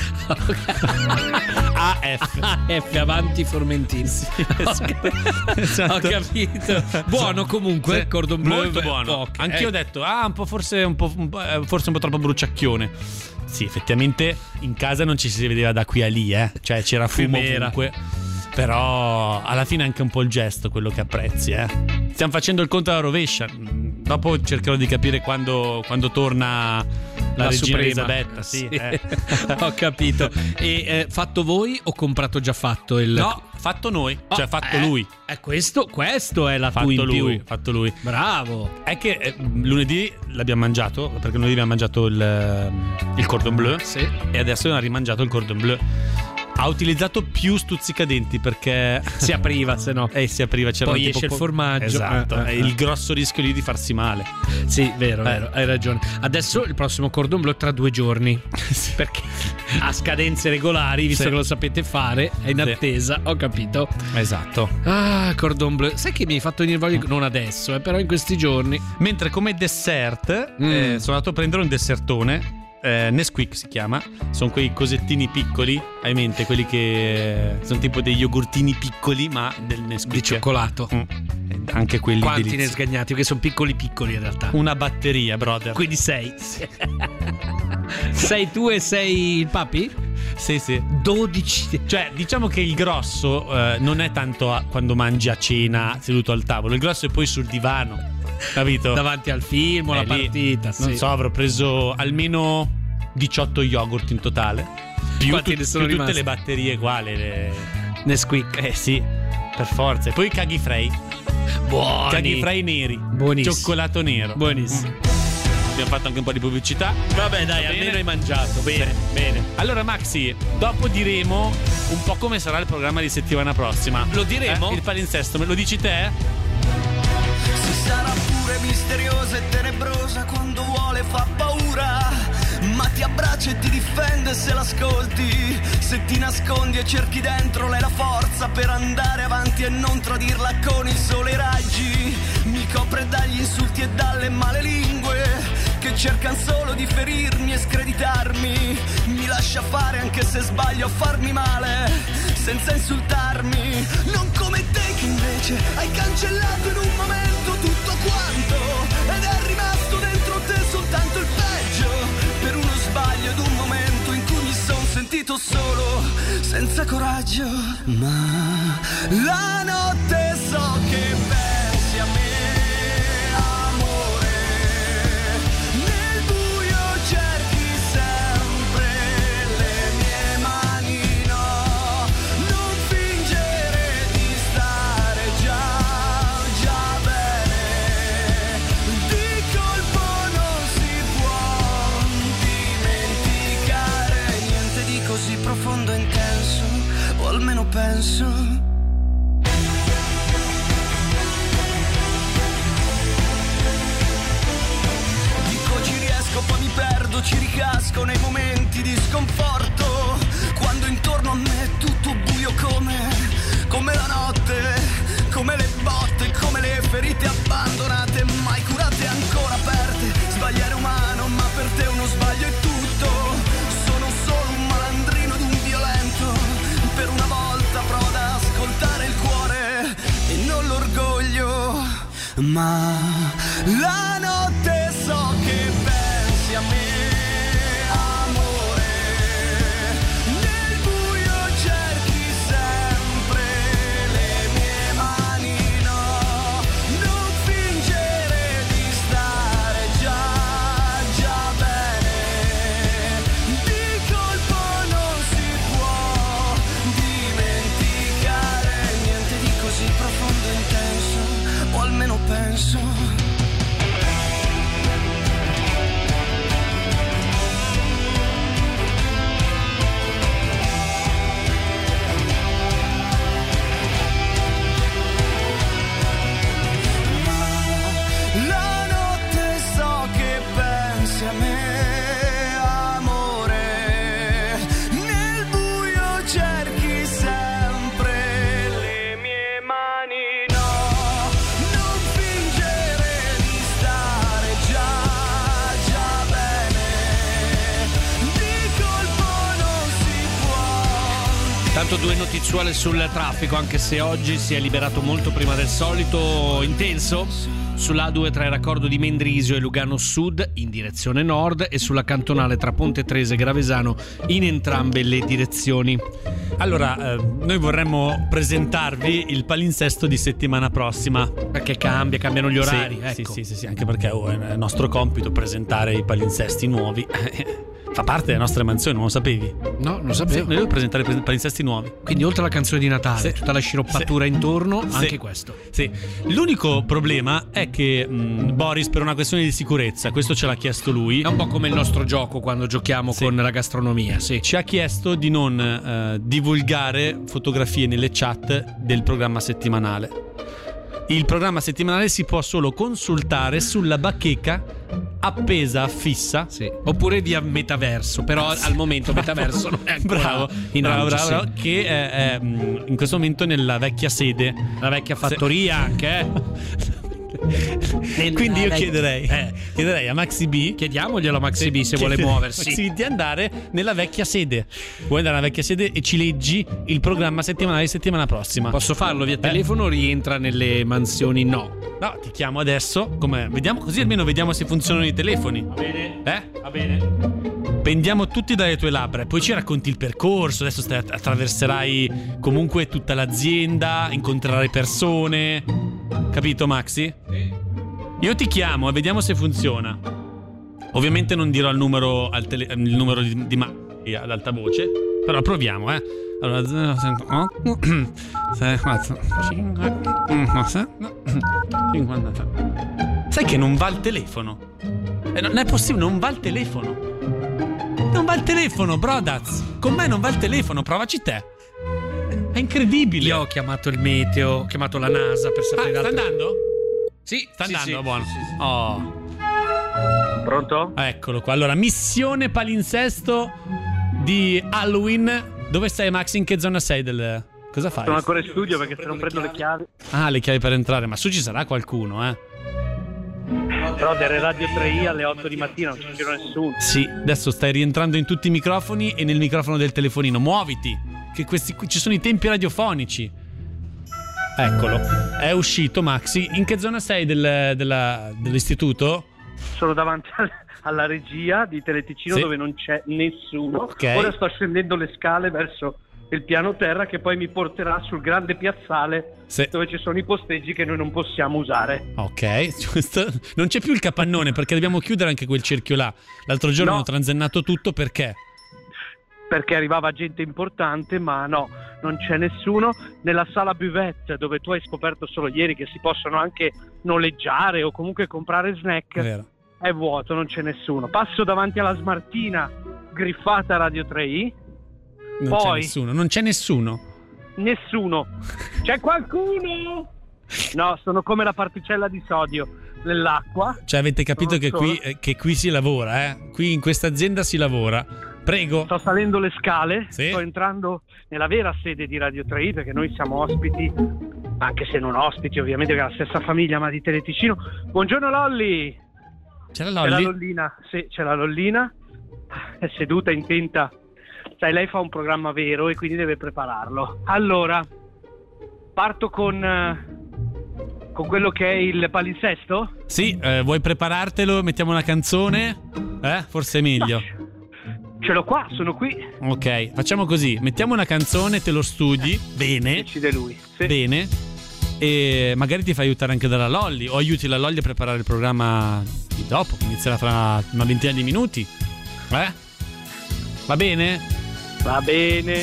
A F. A F, avanti formentino. Sì, Ho capito. Buono comunque, Sì, cordon bleu. molto beh, buono. ok. Anch'io ho detto, ah, un po' forse un po', un po', eh, forse un po' troppo bruciacchione. Sì, effettivamente in casa non ci si vedeva da qui a lì, eh. Cioè c'era fumo Fumera. ovunque. Però alla fine è anche un po' il gesto quello che apprezzi, eh. Stiamo facendo il conto alla rovescia. Dopo cercherò di capire quando, quando torna la, La regina Suprema. Elisabetta. Sì, Sì. eh. Ho capito. E eh, fatto voi o comprato già fatto il... No, fatto noi, Oh, cioè fatto eh, lui. È questo, questo è la Fatto tu in lui, più. fatto lui. Bravo. È che eh, lunedì l'abbiamo mangiato, perché lunedì abbiamo mangiato il, il cordon bleu. Sì. E adesso abbiamo rimangiato il cordon bleu. Ha utilizzato più stuzzicadenti perché Si apriva, se no. eh, si apriva, c'era Poi tipo esce il co- formaggio. Esatto, Eh, eh, è il grosso rischio lì di farsi male. Sì, vero, Eh. vero, hai ragione. Adesso il prossimo cordon bleu tra due giorni. Perché ha scadenze regolari, visto Sì. che lo sapete fare, è in Sì. attesa, ho capito. Esatto. Ah, cordon bleu. Sai che mi hai fatto venire voglia, non adesso, eh, però in questi giorni. Mentre come dessert Mm. eh, sono andato a prendere un dessertone. Eh, Nesquik si chiama, sono quei cosettini piccoli, hai in mente quelli che sono tipo dei yogurtini piccoli, ma del Nesquik Di cioccolato. Mm. Eh, Anche quelli Quanti ne delizi. sgagnati? Che sono piccoli piccoli in realtà. Una batteria, brother. Quindi sei. Sei tu e sei il papi? Sì, sì. dodici. Cioè, diciamo che il grosso eh, non è tanto a- quando mangi a cena seduto al tavolo, il grosso è poi sul divano, capito? Davanti al film o Eh, alla lì, partita. Non sì. so, avrò preso almeno diciotto yogurt in totale. Più, Quanti tut- ne sono più tutte rimasti? le batterie qua, le, le- Nesquik. Eh sì, per forza. E poi i caghi frey. Buoni. Caghi frey neri. Buonissimo. Cioccolato nero. Buonissimo. Abbiamo fatto anche un po' di pubblicità. Vabbè, dai, Va almeno bene? hai mangiato. Bene, Sì. bene. Allora Maxi, dopo diremo un po' come sarà il programma di settimana prossima. Lo diremo? Eh, il palinsesto, me lo dici te? Si sarà pure misteriosa e tenebrosa, quando vuole fa paura, ma ti abbraccia e ti difende se l'ascolti. Se ti nascondi e cerchi dentro lei la forza per andare avanti e non tradirla con il sole e i raggi. Mi copre dagli insulti e dalle male lingue che cercano solo di ferirmi e screditarmi. Mi lascia fare anche se sbaglio a farmi male, senza insultarmi. Non come te che invece hai cancellato in un momento tutto quanto, ed è rimasto dentro te soltanto il peggio, per uno sbaglio ed un momento in cui mi son sentito solo, senza coraggio. Ma la notte so che pensi a me, amore, nel buio cerchi sempre le mie Ma la notte so che pensi a me, amore. Nel buio cerchi sempre le mie mani, no. Non fingere di stare già, già bene. Di colpo non si può dimenticare niente di così profondo e intenso, o almeno penso. La notte so che pensi a me, amore. Nel buio cerchi sempre le mie mani, no. Non fingere di stare già, già bene. Di colpo non si può. Tanto due notizuole sul traffico, anche se oggi si è liberato molto prima del solito. Intenso sull'A due tra il raccordo di Mendrisio e Lugano Sud in direzione nord e sulla cantonale tra Ponte Trese e Gravesano in entrambe le direzioni. Allora, eh, noi vorremmo presentarvi il palinsesto di settimana prossima. Perché cambia, cambiano gli orari. Sì, ecco. sì, sì, sì, anche perché oh, è nostro compito presentare i palinsesti nuovi. Fa parte delle nostre mansioni, non lo sapevi? No, non lo sapevo. Sì, noi dobbiamo presentare i palinsesti nuovi. Quindi oltre alla canzone di Natale, Sì. tutta la sciroppatura Sì. intorno, Sì. anche questo. Sì. L'unico problema è che mh, Boris, per una questione di sicurezza, questo ce l'ha chiesto lui. È un po' come il nostro gioco quando giochiamo Sì. con la gastronomia, sì. Ci ha chiesto di non eh, divulgare fotografie nelle chat del programma settimanale. Il programma settimanale si può solo consultare sulla bacheca appesa fissa. Sì. Oppure via metaverso, però al momento metaverso non è ancora Bravo, in bravo, auge, bravo, sì. bravo, che è, è mh, in questo momento nella vecchia sede. La vecchia fattoria anche, eh. Quindi io chiederei, Eh. chiederei a Maxi B, Chiediamoglielo a Maxi B se vuole chiederei a muoversi. Maxi B di andare nella vecchia sede. Vuoi andare nella vecchia sede e ci leggi il programma settimanale di settimana prossima? Posso farlo via telefono o rientra nelle mansioni? No. No, ti chiamo adesso. Come? Vediamo, così almeno vediamo se funzionano i telefoni. Va bene? Eh? Va bene. Pendiamo tutti dalle tue labbra. Poi ci racconti il percorso. Adesso stai, attraverserai comunque tutta l'azienda, incontrerai persone. Capito, Maxi? Sì. Io ti chiamo e vediamo se funziona. Ovviamente non dirò il numero, al tele, il numero di, di Maxi ad alta voce, però proviamo, eh. Allora, zero, otto, sei, quattro, cinque, uno, sette, cinquantasette. Sai che non va il telefono? Eh, non è possibile, non va il telefono. Non va il telefono, Brodaz. Con me non va il telefono, provaci te. È incredibile. Io ho chiamato il meteo, ho chiamato la NASA per Ah, sapere. sta altre- andando? Sì, Sta sì, andando, sì. buono. Sì, sì, sì. Oh. Pronto? Eccolo qua. Allora, missione palinsesto di Halloween. Dove sei, Max? In che zona sei del... Cosa fai? Sono ancora in studio perché se non prendo le chiavi. Ah, le chiavi per entrare. Ma su ci sarà qualcuno, eh? Però delle Radio tre i alle otto di mattina non ci giro nessuno. Sì, adesso stai rientrando in tutti i microfoni e nel microfono del telefonino. Muoviti, che questi qui ci sono i tempi radiofonici. Eccolo, è uscito Maxi. In che zona sei del, della- dell'istituto? Sono davanti al- alla regia di Teleticino Sì. dove non c'è nessuno. Ok. Ora sto scendendo le scale verso il piano terra che poi mi porterà sul grande piazzale Sì. dove ci sono i posteggi che noi non possiamo usare. Ok, giusto. Non c'è più il capannone perché dobbiamo chiudere anche quel cerchio là. L'altro giorno No. hanno transennato tutto perché? Perché arrivava gente importante, ma no, non c'è nessuno. Nella sala buvette dove tu hai scoperto solo ieri che si possono anche noleggiare o comunque comprare snack, È vero. è vuoto, non c'è nessuno. Passo davanti alla smartina griffata Radio tre i, Non Poi- c'è nessuno, non c'è nessuno. nessuno. C'è qualcuno? No, sono come la particella di sodio nell'acqua. Cioè avete capito Non che so. qui, eh, che qui si lavora, eh? Qui in questa azienda si lavora. Prego. Sto salendo le scale, Sì. sto entrando nella vera sede di Radio tre i perché noi siamo ospiti, anche se non ospiti ovviamente, che è la stessa famiglia ma di Teleticino. Buongiorno Lolli! C'è la C'è la Lolli? Lollina, sì, c'è la Lollina, è seduta intenta. Sai, lei fa un programma vero e quindi deve prepararlo. Allora, parto con eh, con quello che è il palinsesto? Sì, eh, vuoi preparartelo? Mettiamo una canzone? Eh? Forse è meglio. Ce l'ho qua, sono qui. Ok, facciamo così. Mettiamo una canzone, te lo studi. Bene. Decide lui. Sì. Bene. E magari ti fai aiutare anche dalla Lolli. O aiuti la Lolli a preparare il programma di dopo, che inizierà fra una ventina di minuti. Eh? Va bene? Va bene.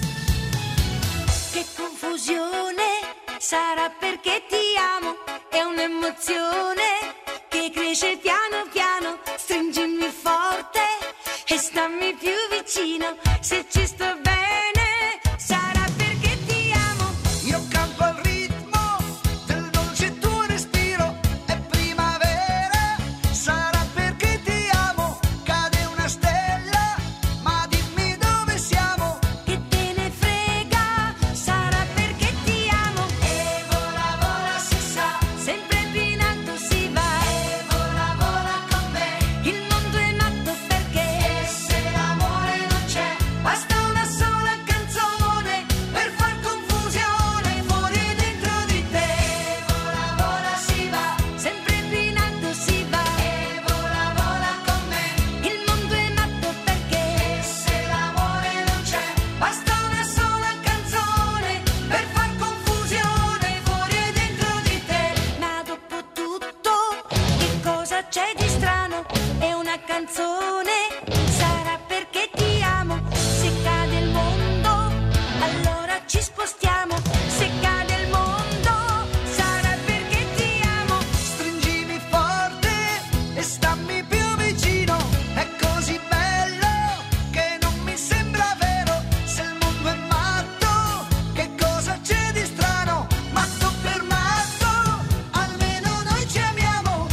Che confusione, sarà perché ti amo, è un'emozione che cresce piano piano, stringimi forte e stammi più vicino, se ci sto bene, sarà perché ti amo. Io campo al ritmo del dolce tuo respiro, è primavera, sarà perché ti amo, cade una stella, ma dimmi dove siamo. Che te ne frega, sarà perché ti amo. E vola vola si sa, sempre più in alto si va. E vola vola con me, il mondo è matto perché se l'amore non c'è, basta una sola canzone per far confusione fuori e dentro di te. E vola vola si va, sempre più in alto si va. E vola vola con me, il mondo è matto perché se l'amore non c'è, basta una sola canzone per far confusione fuori e dentro di te. Ma dopo tutto, che cosa c'è di strano? È una canzone, sarà perché ti amo. Se cade il mondo, allora ci spostiamo. Se cade il mondo, sarà perché ti amo. Stringimi forte e stammi più vicino, è così bello che non mi sembra vero. Se il mondo è matto, che cosa c'è di strano? Matto per matto, almeno noi ci amiamo.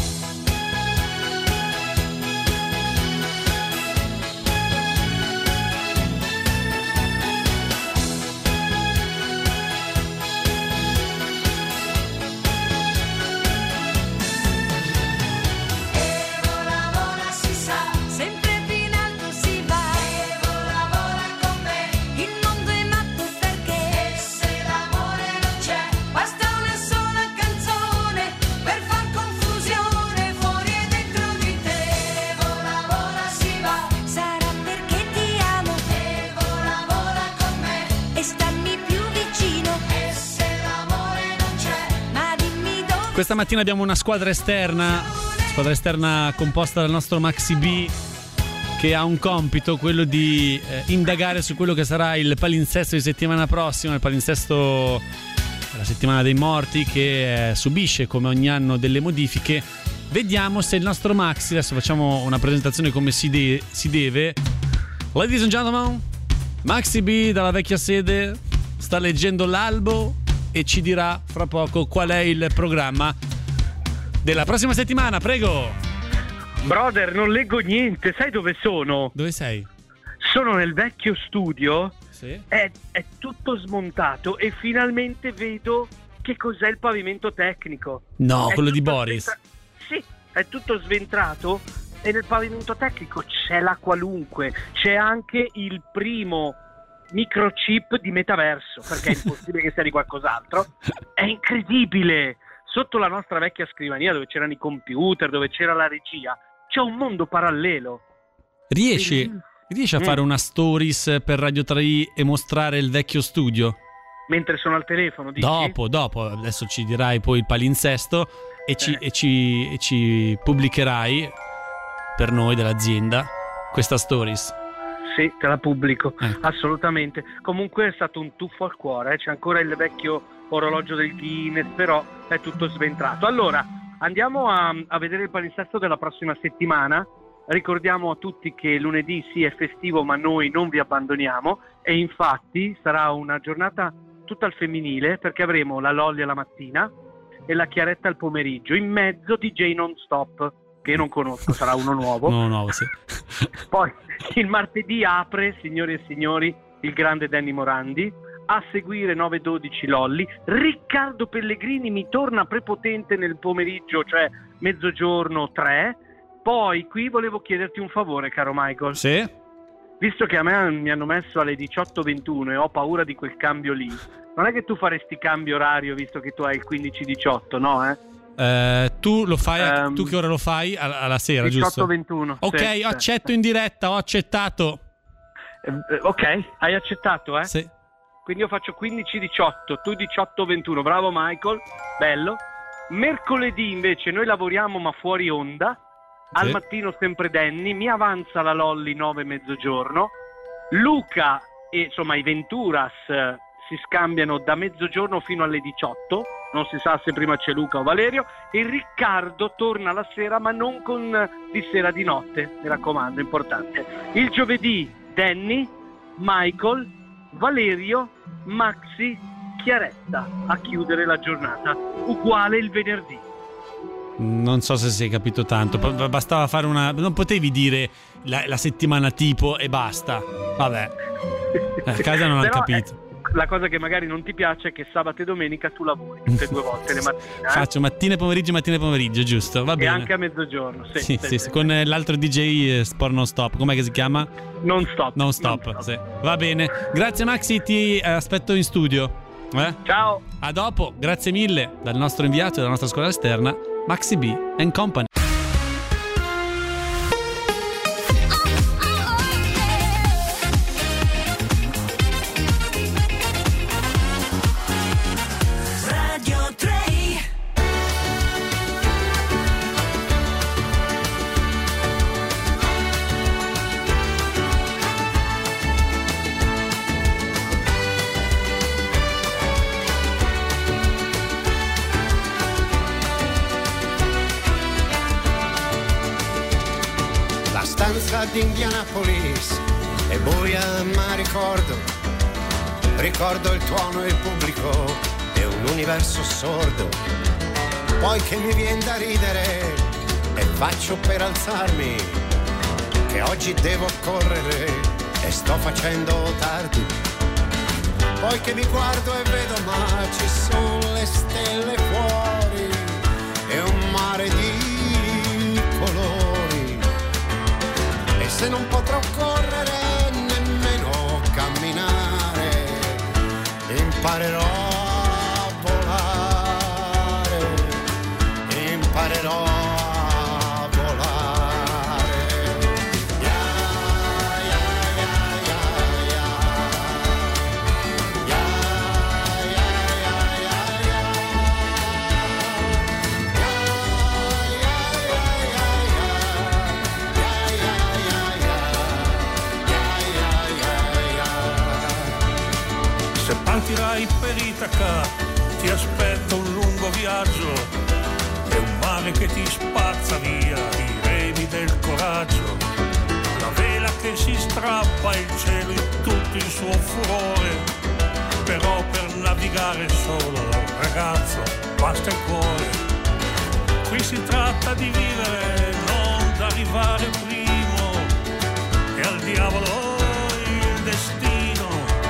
E vola vola si sa, sempre più in alto si va. E vola vola con me, il mondo è matto perché se l'amore non c'è, basta una sola canzone per far confusione fuori e dentro di te. E vola vola si va, sarà perché ti amo. E vola vola con me e stammi più vicino. E se l'amore non c'è, ma dimmi dove. Questa mattina abbiamo una squadra esterna, squadra esterna composta dal nostro Maxi B, che ha un compito, quello di eh, indagare su quello che sarà il palinsesto di settimana prossima, il palinsesto della settimana dei morti, che eh, subisce come ogni anno delle modifiche. Vediamo se il nostro Maxi, adesso facciamo una presentazione come si, de- si deve. Ladies and gentlemen, Maxi B dalla vecchia sede sta leggendo l'albo e ci dirà fra poco qual è il programma della prossima settimana. Prego. Brother, non leggo niente, sai dove sono? Dove sei? Sono nel vecchio studio, Sì. è, è tutto smontato e finalmente vedo che cos'è il pavimento tecnico. No, È quello di tutto Boris. sventra- Sì, è tutto sventrato e nel pavimento tecnico c'è la qualunque, c'è anche il primo microchip di metaverso, perché è impossibile che sia di qualcos'altro. È incredibile! Sotto la nostra vecchia scrivania, dove c'erano i computer, dove c'era la regia, c'è un mondo parallelo. Riesci, riesci a Mm. fare una stories per Radio tre i e mostrare il vecchio studio? Mentre sono al telefono, dici? Dopo, dopo, adesso ci dirai poi il palinsesto e ci, Eh. e ci, e ci pubblicherai per noi dell'azienda questa stories. Sì, te la pubblico, Eh. assolutamente. Comunque è stato un tuffo al cuore, eh. C'è ancora il vecchio orologio del Guinness, però è tutto sventrato. Allora, andiamo a, a vedere il palinsesto della prossima settimana. Ricordiamo a tutti che lunedì sì è festivo, ma noi non vi abbandoniamo, e infatti sarà una giornata tutta al femminile, perché avremo la Lolli alla mattina e la Chiaretta al pomeriggio, in mezzo D J non stop, che io non conosco, sarà uno nuovo. No, no, sì. Poi il martedì apre, signori e signori, il grande Danny Morandi, a seguire nove dodici Lolli. Riccardo Pellegrini mi torna prepotente nel pomeriggio, cioè mezzogiorno tre. Poi qui volevo chiederti un favore, caro Michael. Sì? visto che a me mi hanno messo alle diciotto ventuno e ho paura di quel cambio lì, non è che tu faresti cambio orario visto che tu hai il quindici diciotto, no? Eh? Eh, tu lo fai, Um, tu che ora lo fai? Alla, alla sera, giusto? diciotto ventuno. Ok, sì, ho accetto in diretta, ho accettato. Eh, ok, hai accettato, eh? Sì. Quindi io faccio quindici diciotto, tu diciotto ventuno. Bravo Michael, bello. Mercoledì invece noi lavoriamo ma fuori onda. Al Sì. mattino sempre Danny, mi avanza la Lolli nove mezzogiorno. Luca e insomma i Venturas eh, si scambiano da mezzogiorno fino alle diciotto. Non si sa se prima c'è Luca o Valerio. E Riccardo torna la sera ma non con eh, di sera di notte, mi raccomando, importante. Il giovedì Danny, Michael, Valerio, Maxi, Chiaretta a chiudere la giornata, uguale il venerdì. Non so se si è capito tanto. p- Bastava fare una. Non potevi dire la, la settimana tipo e basta. Vabbè, a casa non hanno Però, capito. eh, la cosa che magari non ti piace è che sabato e domenica tu lavori tutte e due volte le mattine, eh? Faccio mattina e pomeriggio, mattina e pomeriggio, giusto? Va E bene. anche a mezzogiorno, sì, Sì, sì, sì, sì. sì, con eh, l'altro D J eh, Sport Non Stop. Com'è che si chiama? Non stop. Non Stop, sì. Va bene. Grazie Maxi, ti eh, aspetto in studio. Eh? Ciao. A dopo, grazie mille dal nostro inviato della nostra scuola esterna, Maxi B and Company. Radio tre. La stanza di Indianapolis è buia ma ricordo, ricordo il tuono e il pubblico e un universo sordo. Poi che mi viene da ridere e faccio per alzarmi, che oggi devo correre e sto facendo tardi. Poi che mi guardo e vedo ma ci sono le stelle fuori e un mare di colori. E se non potrò correre nemmeno camminare, imparerò a volare, imparerò a volare. Ya, ya, ya, ya, ya. Ya, ya, ya, ya, ya. Ya, ya, ya, ya, ya. Ya, ya, ya, ya. Ya, ya, ya, ya. Se partirai per Itaca ti aspetta un lungo viaggio e un mare che ti spazza via i remi del coraggio, la vela che si strappa il cielo in tutto il suo furore, però per navigare solo ragazzo basta il cuore. Qui si tratta di vivere, non d'arrivare primo, e al diavolo il destino.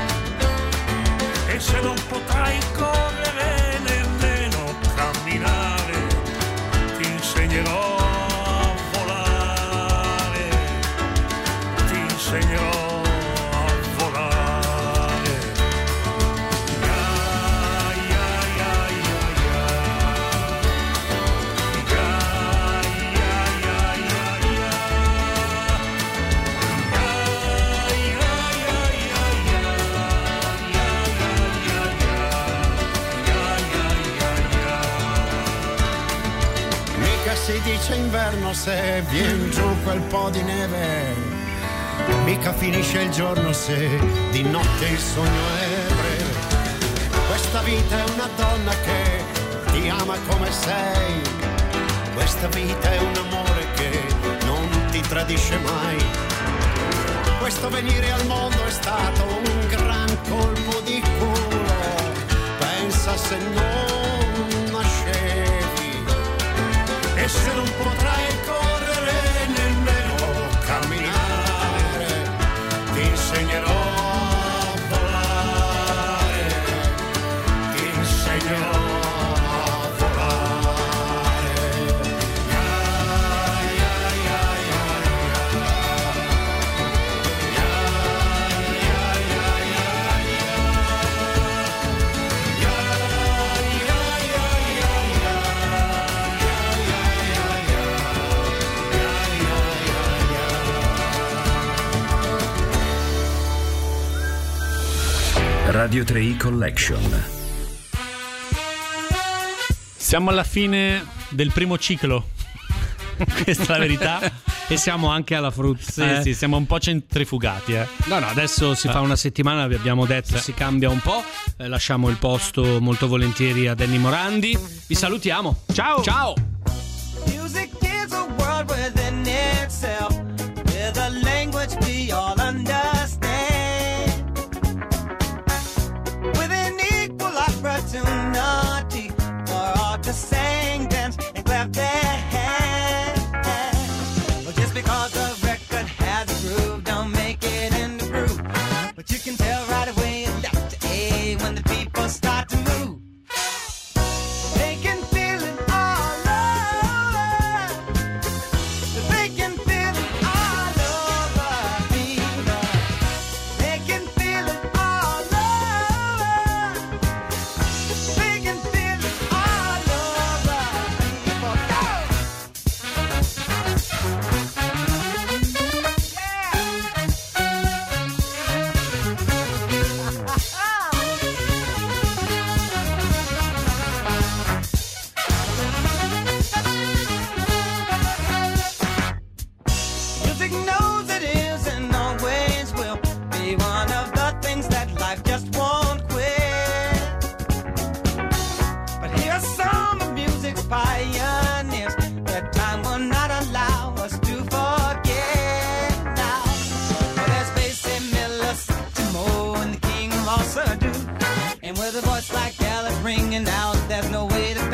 E se non potrai correre nemmeno camminare, ti insegnerò a volare, ti insegnerò a volare. Ya, ya, ya, ya, ya. Ya, ya, ya, ya, ya. Ya, ya, ya, ya, ya. Mica si dice inverno se vien giù quel po' di neve, mica finisce il giorno se di notte il sogno è breve. Questa vita è una donna che ti ama come sei, questa vita è un amore che non ti tradisce mai. Questo venire al mondo è stato un gran colpo di culo, pensa se non nascevi. E se non potrai correre nemmeno camminare, ti insegnerò a volare, ti insegnerò a volare. Ya, ya, ya, ya, ya. Ya, Radio tre Collection. Siamo alla fine del primo ciclo. Questa è la verità. E siamo anche alla frutta. Sì, eh. sì, siamo un po' centrifugati, eh. No, no, adesso si fa una settimana, vi abbiamo detto, Sì. si cambia un po'. Eh, lasciamo il posto molto volentieri a Danny Morandi. Vi salutiamo. Ciao. Ciao. Music is a world within itself, with a language we all understand, with an equal opportunity for all to sing, dance, and clap their hands. Well, just because a record has a groove, don't make it in the groove. But you can tell right away it's Doctor A when the people start to move. They can feel it all over. They can feel it all over fever. They can feel it all over. They can feel it all over fever. Music knows it is and always will be one of the things that life just won't quit. But here are some of music's pioneers that time will not allow us to forget now. Well, there's Basie Miller, Satchmo, and the King of all Surdo. And with a voice like Alice ringing out, there's no way to